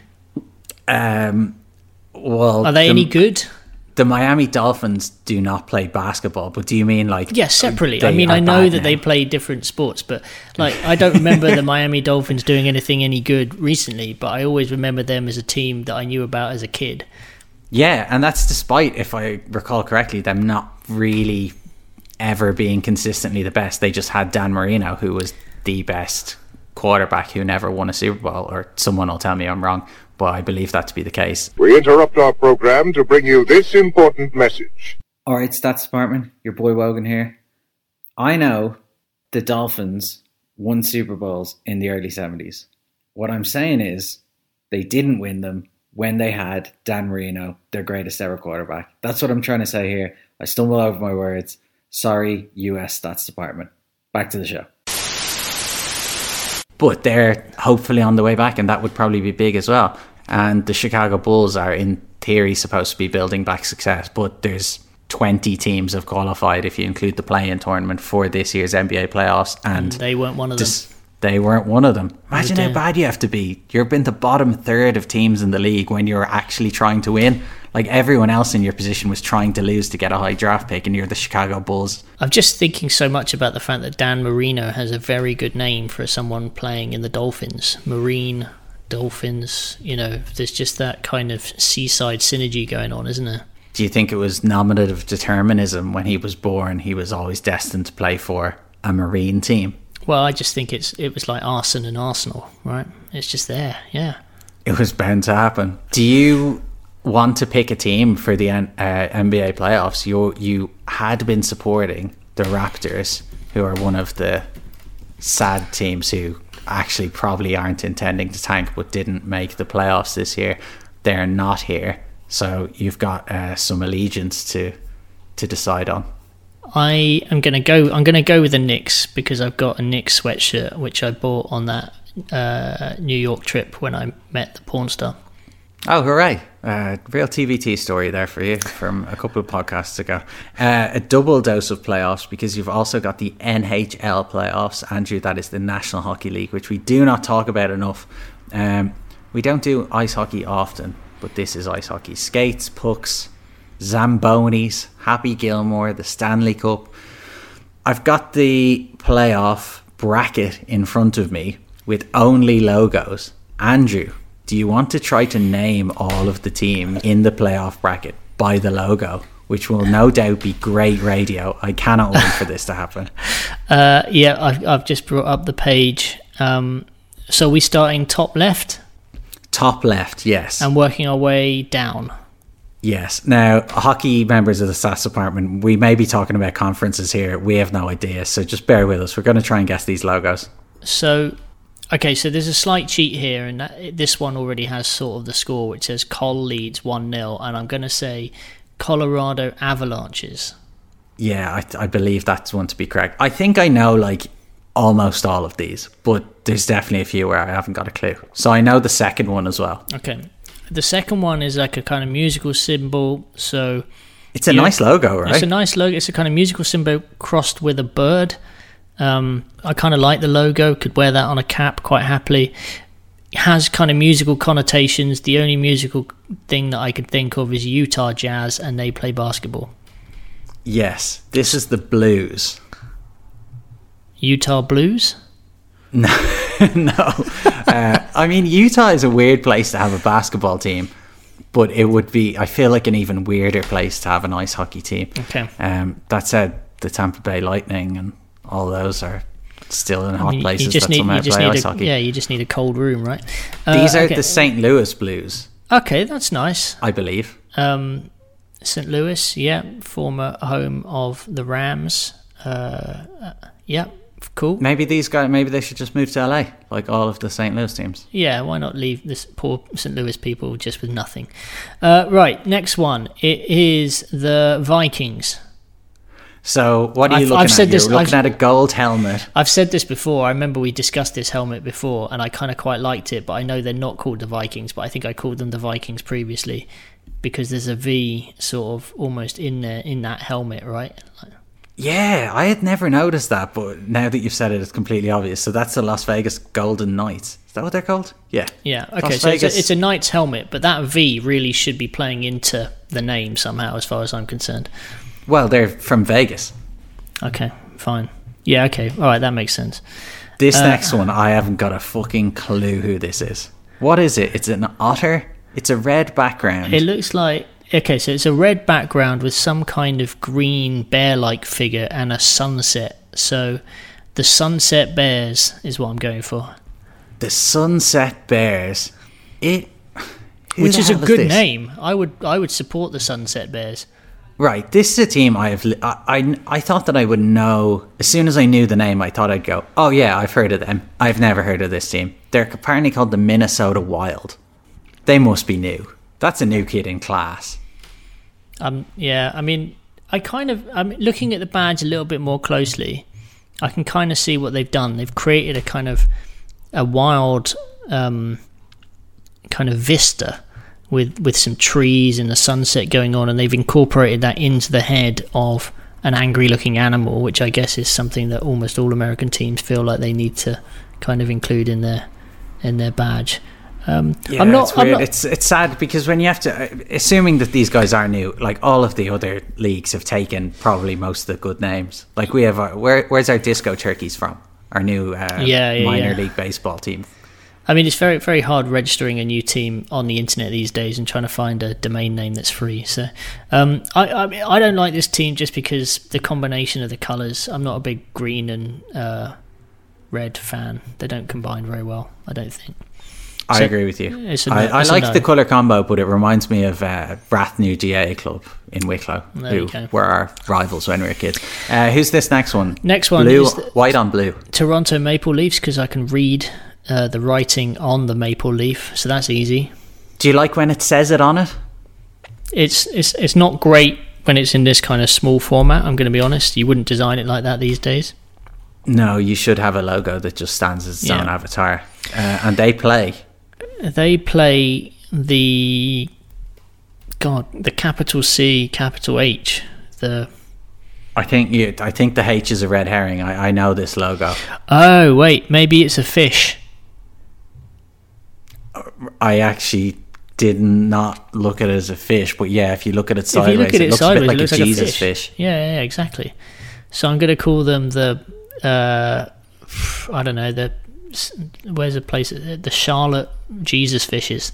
Um, well, are they the, any good? The Miami Dolphins do not play basketball, but do you mean like... Yes, yeah, separately. I mean, I know that now. they play different sports, but like I don't remember the Miami Dolphins doing anything any good recently, but I always remember them as a team that I knew about as a kid. Yeah, and that's despite, if I recall correctly, them not really ever being consistently the best. They just had Dan Marino, who was the best quarterback who never won a Super Bowl, or someone will tell me I'm wrong, but I believe that to be the case. We interrupt our program to bring you this important message. Alright, Stats Department, your boy Wogan here. I know the Dolphins won Super Bowls in the early seventies. What I'm saying is they didn't win them when they had Dan Marino, their greatest ever quarterback. That's what I'm trying to say here. I stumble over my words. Sorry, U S Stats Department. Back to the show. But they're hopefully on the way back, and that would probably be big as well. And the Chicago Bulls are in theory supposed to be building back success, but there's twenty teams have qualified if you include the play-in tournament for this year's N B A playoffs, and, and they weren't one of them. They weren't one of them. Imagine how bad you have to be. You're in the bottom third of teams in the league when you're actually trying to win. Like, everyone else in your position was trying to lose to get a high draft pick, and you're the Chicago Bulls. I'm just thinking so much about the fact that Dan Marino has a very good name for someone playing in the Dolphins. Marine, Dolphins, you know, there's just that kind of seaside synergy going on, isn't there? Do you think it was nominative determinism when he was born? He was always destined to play for a Marine team. Well, I just think it's it was like arson and Arsenal, right? It's just there, yeah. It was bound to happen. Do you want to pick a team for the uh, N B A playoffs? You you had been supporting the Raptors, who are one of the sad teams who actually probably aren't intending to tank but didn't make the playoffs this year. They're not here, so you've got uh, some allegiance to to decide on. I am gonna go. I'm gonna go with the Knicks because I've got a Knicks sweatshirt which I bought on that uh, New York trip when I met the porn star. Oh, hooray! Uh, real T V T story there for you from a couple of podcasts ago. Uh, a double dose of playoffs because you've also got the N H L playoffs, Andrew. That is the National Hockey League, which we do not talk about enough. Um, we don't do ice hockey often, but this is ice hockey. Skates, pucks, Zambonis, Happy Gilmore, the Stanley Cup. I've got the playoff bracket in front of me with only logos. Andrew, do you want to try to name all of the teams in the playoff bracket by the logo, which will no doubt be great radio? I cannot wait for this to happen. Uh, yeah, I've, I've just brought up the page. Um, so we're starting top left? Top left, yes. And working our way down. Yes. Now, hockey members of the stats department, we may be talking about conferences here. We have no idea, so just bear with us. We're going to try and guess these logos. So... Okay, so there's a slight cheat here, and that, this one already has sort of the score, which says Col leads one nil, and I'm going to say Colorado Avalanches. Yeah, I, I believe that's one to be correct. I think I know, like, almost all of these, but there's definitely a few where I haven't got a clue. So I know the second one as well. Okay. The second one is like a kind of musical symbol, so... It's a nice know, logo, right? It's a nice logo. It's a kind of musical symbol crossed with a bird. Um, I kind of like the logo, could wear that on a cap quite happily. It has kind of musical connotations. The only musical thing that I could think of is Utah Jazz, and they play basketball. Yes, this is the Blues. Utah Blues? No, no. uh, I mean, Utah is a weird place to have a basketball team, but it would be, I feel like, an even weirder place to have an ice hockey team. Okay. Um, that said, the Tampa Bay Lightning and all those are still in hot I mean, places you just that need, somehow you just play need ice a, hockey. Yeah, you just need a cold room, right? Uh, These are okay. the Saint Louis Blues. Okay, that's nice. I believe. Um, Saint Louis, yeah, former home of the Rams. Uh, uh, yeah, cool. Maybe these guys, maybe they should just move to L A, like all of the Saint Louis teams. Yeah, why not leave this poor Saint Louis people just with nothing? Uh, right, next one. It is the Vikings. So what are you I've, looking I've said at? this, You're looking I've, at a gold helmet. I've said this before. I remember we discussed this helmet before, and I kind of quite liked it, but I know they're not called the Vikings, but I think I called them the Vikings previously because there's a V sort of almost in there, in that helmet, right? Yeah, I had never noticed that, but now that you've said it, it's completely obvious. So that's the Las Vegas Golden Knights. Is that what they're called? Yeah. Yeah, okay, Las so it's Vegas. a, it's a Knights helmet, but that V really should be playing into the name somehow, as far as I'm concerned. Well, they're from Vegas. Okay, fine. Yeah, okay, all right, that makes sense. This Uh, next one, I haven't got a fucking clue who this is. What is it? It's an otter? It's a red background. It looks like... Okay, so it's a red background with some kind of green bear-like figure and a sunset. So the Sunset Bears is what I'm going for. The Sunset Bears. It... who Which the is a hell good this? name. I would I would support the Sunset Bears. Right, this is a team I have... li- I, I, I thought that I would know... As soon as I knew the name, I thought I'd go, oh yeah, I've heard of them. I've never heard of this team. They're apparently called the Minnesota Wild. They must be new. That's a new kid in class. Um, yeah, I mean, I kind of... I'm looking at the badge a little bit more closely. I can kind of see what they've done. They've created a kind of... a wild... Um, kind of vista with with some trees and the sunset going on, and they've incorporated that into the head of an angry looking animal, which I guess is something that almost all American teams feel like they need to kind of include in their in their badge. Um, Yeah, I'm not, it's weird. I'm not, It's it's sad because when you have to, assuming that these guys are new, like all of the other leagues have taken probably most of the good names. Like we have, our, where where's our Disco Turkeys from? Our new uh, Yeah, yeah, minor yeah. league baseball team. I mean, it's very, very hard registering a new team on the internet these days and trying to find a domain name that's free. So, um, I, I, mean, I don't like this team just because the combination of the colours. I'm not a big green and uh, red fan. They don't combine very well, I don't think. I So agree with you. it's a no- I, I it's a like no. the colour combo, but it reminds me of uh, Rathnew G A A Club in Wicklow, There who you go. were our rivals when we were kids. Uh, who's this next one? Next one blue, is the- white on blue. Toronto Maple Leafs, because I can read uh, the writing on the maple leaf, so that's easy. Do you like when it says it on it? It's it's it's not great when it's in this kind of small format. I'm going to be honest. You wouldn't design it like that these days. No, you should have a logo that just stands as its Yeah. own avatar. Uh, and they play. They play the God, the capital C, capital H. The I think you, I think the H is a red herring. I, I know this logo. oh wait, maybe it's a fish. I actually did not look at it as a fish, but yeah, if you look at it sideways, if you look at it, it looks sideways, a bit like it looks a like Jesus a fish. fish. Yeah, yeah, exactly. So I'm going to call them the uh, I don't know the where's the place the Charlotte Jesus fishes.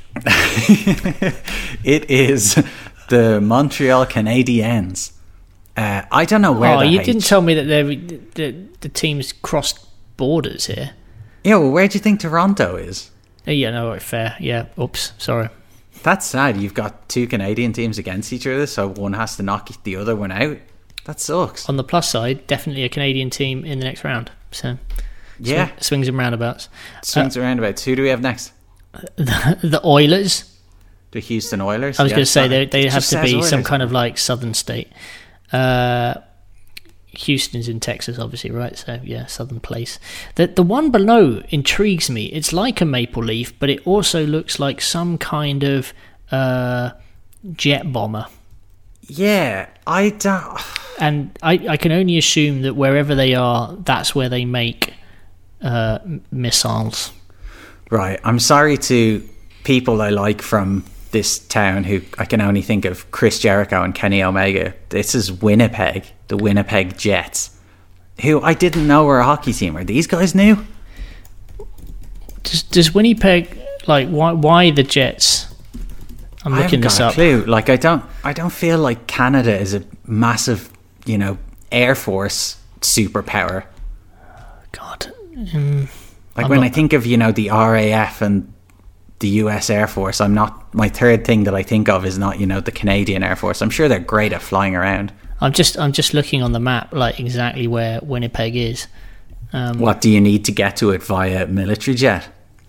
It is the Montreal Canadiens. Uh, I don't know where. Oh, the you H- didn't tell me that they the the teams crossed borders here. Yeah, well, where do you think Toronto is? Oh, yeah, no, right, fair. Yeah, oops, sorry. That's sad. You've got two Canadian teams against each other, so one has to knock the other one out. That sucks. On the plus side, definitely a Canadian team in the next round. So Yeah, swing, swings and roundabouts. swings around about. Who do we have next? The, the Oilers. The Houston Oilers. I was Yeah, going to say sorry. they they It have just to says be some Oilers. kind of like southern state. Uh, Houston's in Texas, obviously, right? So yeah, southern place. The the one below intrigues me. It's like a maple leaf, but it also looks like some kind of uh, jet bomber. Yeah, I don't. And I, I can only assume that wherever they are, that's where they make uh, m- missiles. Right. I'm sorry to people I like from this town who I can only think of Chris Jericho and Kenny Omega. This is Winnipeg, the Winnipeg Jets, who I didn't know were a hockey team. Are these guys new? Does, does Winnipeg, like, why why the Jets? I'm I looking haven't this got up. a clue. Like, I don't, I don't feel like Canada is a massive, you know, Air Force superpower. God. Um, Like I'm when not- I think of, you know, the R A F and the U S Air Force, I'm not, my third thing that I think of is not, you know, the Canadian Air Force. I'm sure they're great at flying around. I'm just I'm just looking on the map, like exactly where Winnipeg is. Um, What do you need to get to it via military jet?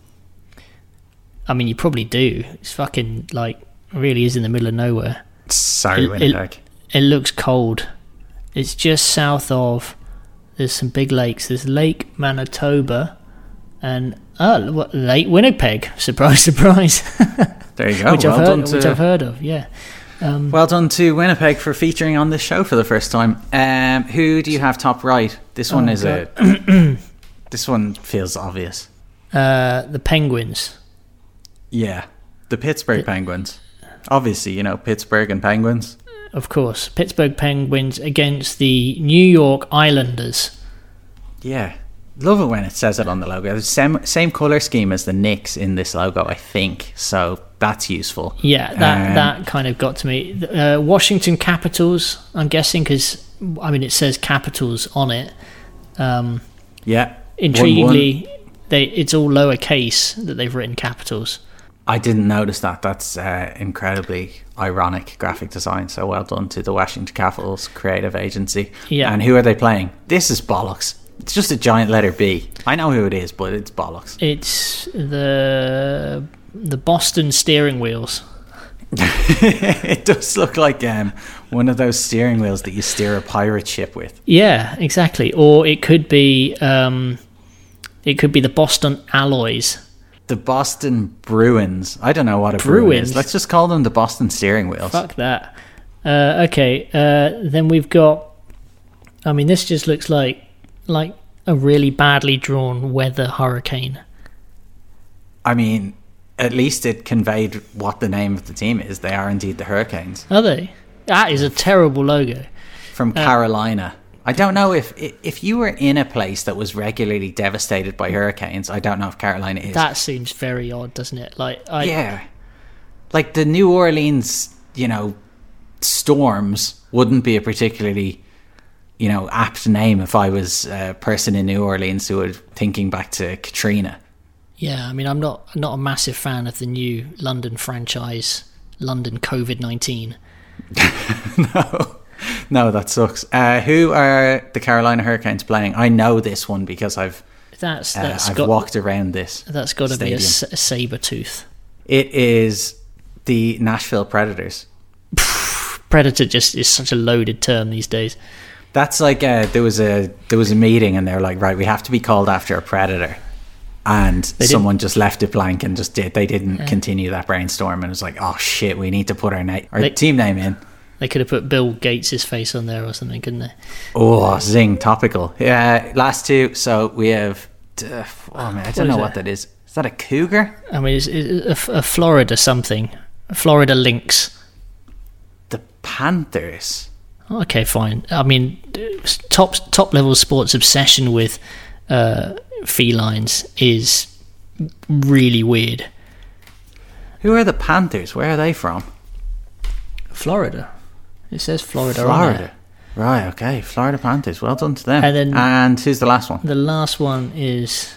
I mean, you probably do. It's fucking like really is in the middle of nowhere. Sorry, It- Winnipeg. It looks cold. It's just south of. There's some big lakes. There's Lake Manitoba, and oh, what, Lake Winnipeg. Surprise, surprise. There you go. which well I've done heard. to, Which I've heard of. Yeah. well done to Winnipeg for featuring on this show for the first time. Um, who do you have top right? This one Oh, is a. This one feels obvious. Uh, the Penguins. Yeah, the Pittsburgh Penguins. Obviously, you know Pittsburgh and Penguins. Of course, Pittsburgh Penguins against the New York Islanders. Yeah, love it when it says it on the logo. The same same color scheme as the Knicks in this logo, I think. So that's useful. Yeah, that Um, that kind of got to me. Uh, Washington Capitals, I'm guessing, because I mean it says Capitals on it. Um, Yeah. intriguingly, one one. they it's all lowercase that they've written Capitals. I didn't notice that. That's uh, incredibly ironic graphic design. So well done to the Washington Capitals creative agency. Yeah. And who are they playing? This is bollocks. It's just a giant letter B. I know who it is, but it's bollocks. It's the the Boston Steering Wheels. It does look like um, one of those steering wheels that you steer a pirate ship with. Yeah, exactly. Or it could be um, it could be the Boston Alloys. The Boston Bruins. I don't know what a Bruin Bruins? is. Let's just call them the Boston steering wheels. Fuck that. Uh, okay, uh, then we've got. I mean, this just looks like like a really badly drawn weather hurricane. I mean, at least it conveyed what the name of the team is. They are indeed the Hurricanes. Are they? That is a terrible logo. From Carolina. I don't know if if you were in a place that was regularly devastated by hurricanes. I don't know if Carolina is. That seems very odd, doesn't it? Like, I, Yeah. Like the New Orleans, you know, storms wouldn't be a particularly, you know, apt name if I was a person in New Orleans who was thinking back to Katrina. Yeah, I mean, I'm not not a massive fan of the new London franchise, London COVID nineteen. no, no, that sucks. Uh, who are the Carolina Hurricanes playing? I know this one because I've that's, uh, that's I've got, walked around this. That's got to be a, stadium. a saber tooth. It is the Nashville Predators. Predator just is such a loaded term these days. That's like uh, there was a there was a meeting and they're like, right, we have to be called after a predator, and They someone just left it blank and just did. They didn't Yeah. continue that brainstorm and it was like, oh shit, we need to put our name, our They- team name in. They could have put Bill Gates' face on there or something, couldn't they? Oh, zing, topical. Yeah, last two. So we have. Uh, oh man, I don't What know is what it? that is. Is that a cougar? I mean, it's, it's a, a Florida something. A Florida Lynx. The Panthers. Okay, fine. I mean, top top level sports obsession with uh, felines is really weird. Who are the Panthers? Where are they from? Florida. It says Florida. on Florida. there. Right. Okay. Florida Panthers. Well done to them. And then- and who's the last one? The last one is,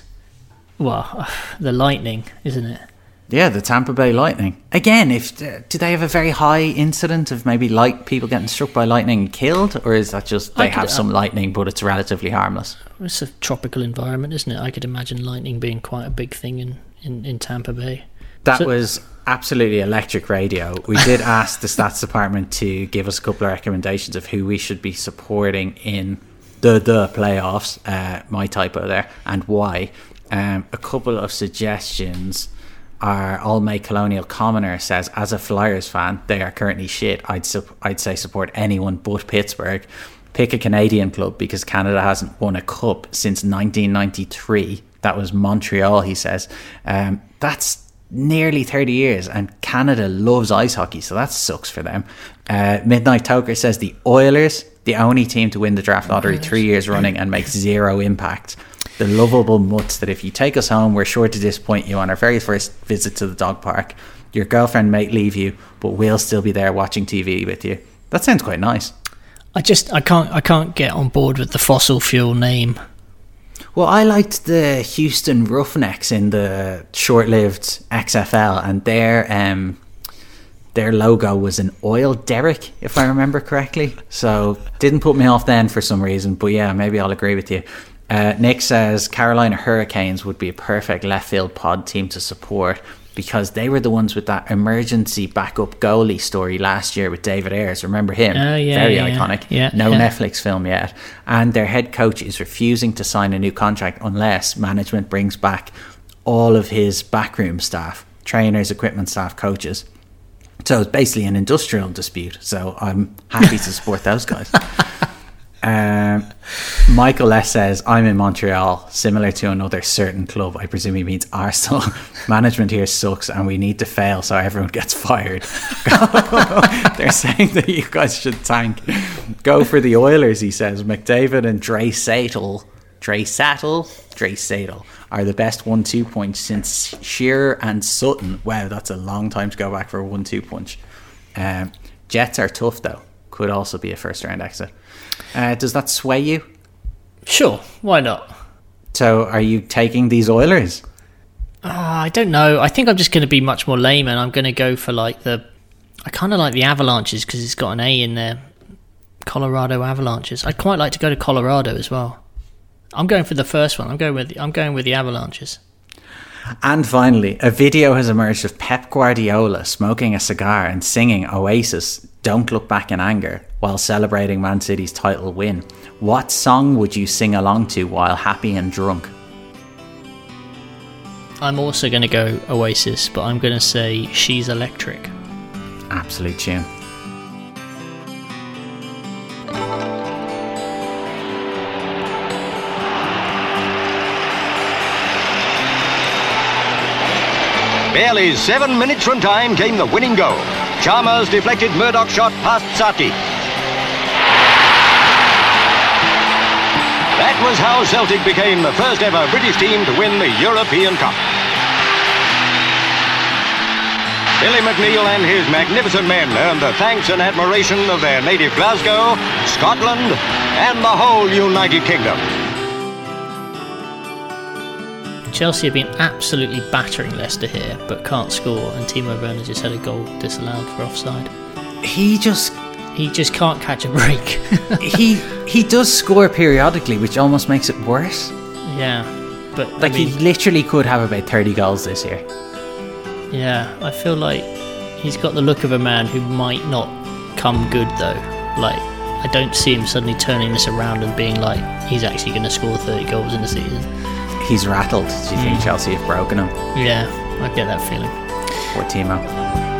well, the Lightning, isn't it? Yeah, the Tampa Bay Lightning. Again, if uh, do they have a very high incident of maybe light people getting struck by lightning and killed, or is that just they I could- have some lightning but it's relatively harmless? It's a tropical environment, isn't it? I could imagine lightning being quite a big thing in, in, in Tampa Bay. That So- was absolutely electric radio. We did ask the stats department to give us a couple of recommendations of who we should be supporting in the the playoffs. Uh, my typo there, and why. Um, a couple of suggestions. Our All May Colonial Commoner says, as a Flyers fan, they are currently shit. I'd sup- I'd say support anyone but Pittsburgh. Pick a Canadian club because Canada hasn't won a cup since nineteen ninety-three. That was Montreal, he says. Um, that's nearly thirty years, and Canada loves ice hockey, so that sucks for them. Uh, Midnight Toker says the Oilers, the only team to win the draft lottery three years running and make zero impact. The lovable mutts that if you take us home, we're sure to disappoint you on our very first visit to the dog park. Your girlfriend may leave you, but we'll still be there watching T V with you. That sounds quite nice. I just I can't I can't get on board with the fossil fuel name. Well, I liked the Houston Roughnecks in the short-lived X F L, and their um, their logo was an oil derrick, if I remember correctly. So didn't put me off then for some reason, but yeah, maybe I'll agree with you. Uh, Nick says Carolina Hurricanes would be a perfect left field pod team to support because they were the ones with that emergency backup goalie story last year with David Ayres. Remember him? Oh, yeah, Very yeah, iconic. yeah, no yeah. Netflix film yet. And their head coach is refusing to sign a new contract unless management brings back all of his backroom staff, trainers, equipment staff, coaches. So it's basically an industrial dispute. So I'm happy to support those guys. Um, Michael S says, I'm in Montreal, similar to another certain club. I presume he means Arsenal. Management here sucks and we need to fail so everyone gets fired. They're saying that you guys should tank. Go for the Oilers, he says. McDavid and Dre Satel, Dre Satel, Dre Satel are the best one two punch since Shearer and Sutton. Wow, that's a long time to go back for a one two punch. Um, Jets are tough though. Could also be a first round exit. Uh, does that sway you? Sure, why not? So are you taking these Oilers? Uh, I don't know. I think I'm just going to be much more lame, and I'm going to go for like the. I kind of like the Avalanches because it's got an A in there. Colorado Avalanches. I'd quite like to go to Colorado as well. I'm going for the first one. I'm going with. I'm going with the Avalanches. And finally, a video has emerged of Pep Guardiola smoking a cigar and singing Oasis "Don't Look Back in Anger" while celebrating Man City's title win. What song would you sing along to while happy and drunk? I'm also going to go Oasis, but I'm going to say "She's Electric." Absolute tune. Barely seven minutes from time came the winning goal. Chalmers deflected Murdoch's shot past Sati. That was how Celtic became the first ever British team to win the European Cup. Billy McNeil and his magnificent men earned the thanks and admiration of their native Glasgow, Scotland, and the whole United Kingdom. Chelsea have been absolutely battering Leicester here, but can't score, and Timo Werner just had a goal disallowed for offside. He just he just can't catch a break. he he does score periodically, which almost makes it worse. Yeah, but like I mean, he literally could have about thirty goals this year. Yeah, I feel like he's got the look of a man who might not come good though. Like, I don't see him suddenly turning this around and being like he's actually going to score thirty goals in the season. He's rattled. Do you mm. think Chelsea have broken him? Yeah, I get that feeling. Poor Timo.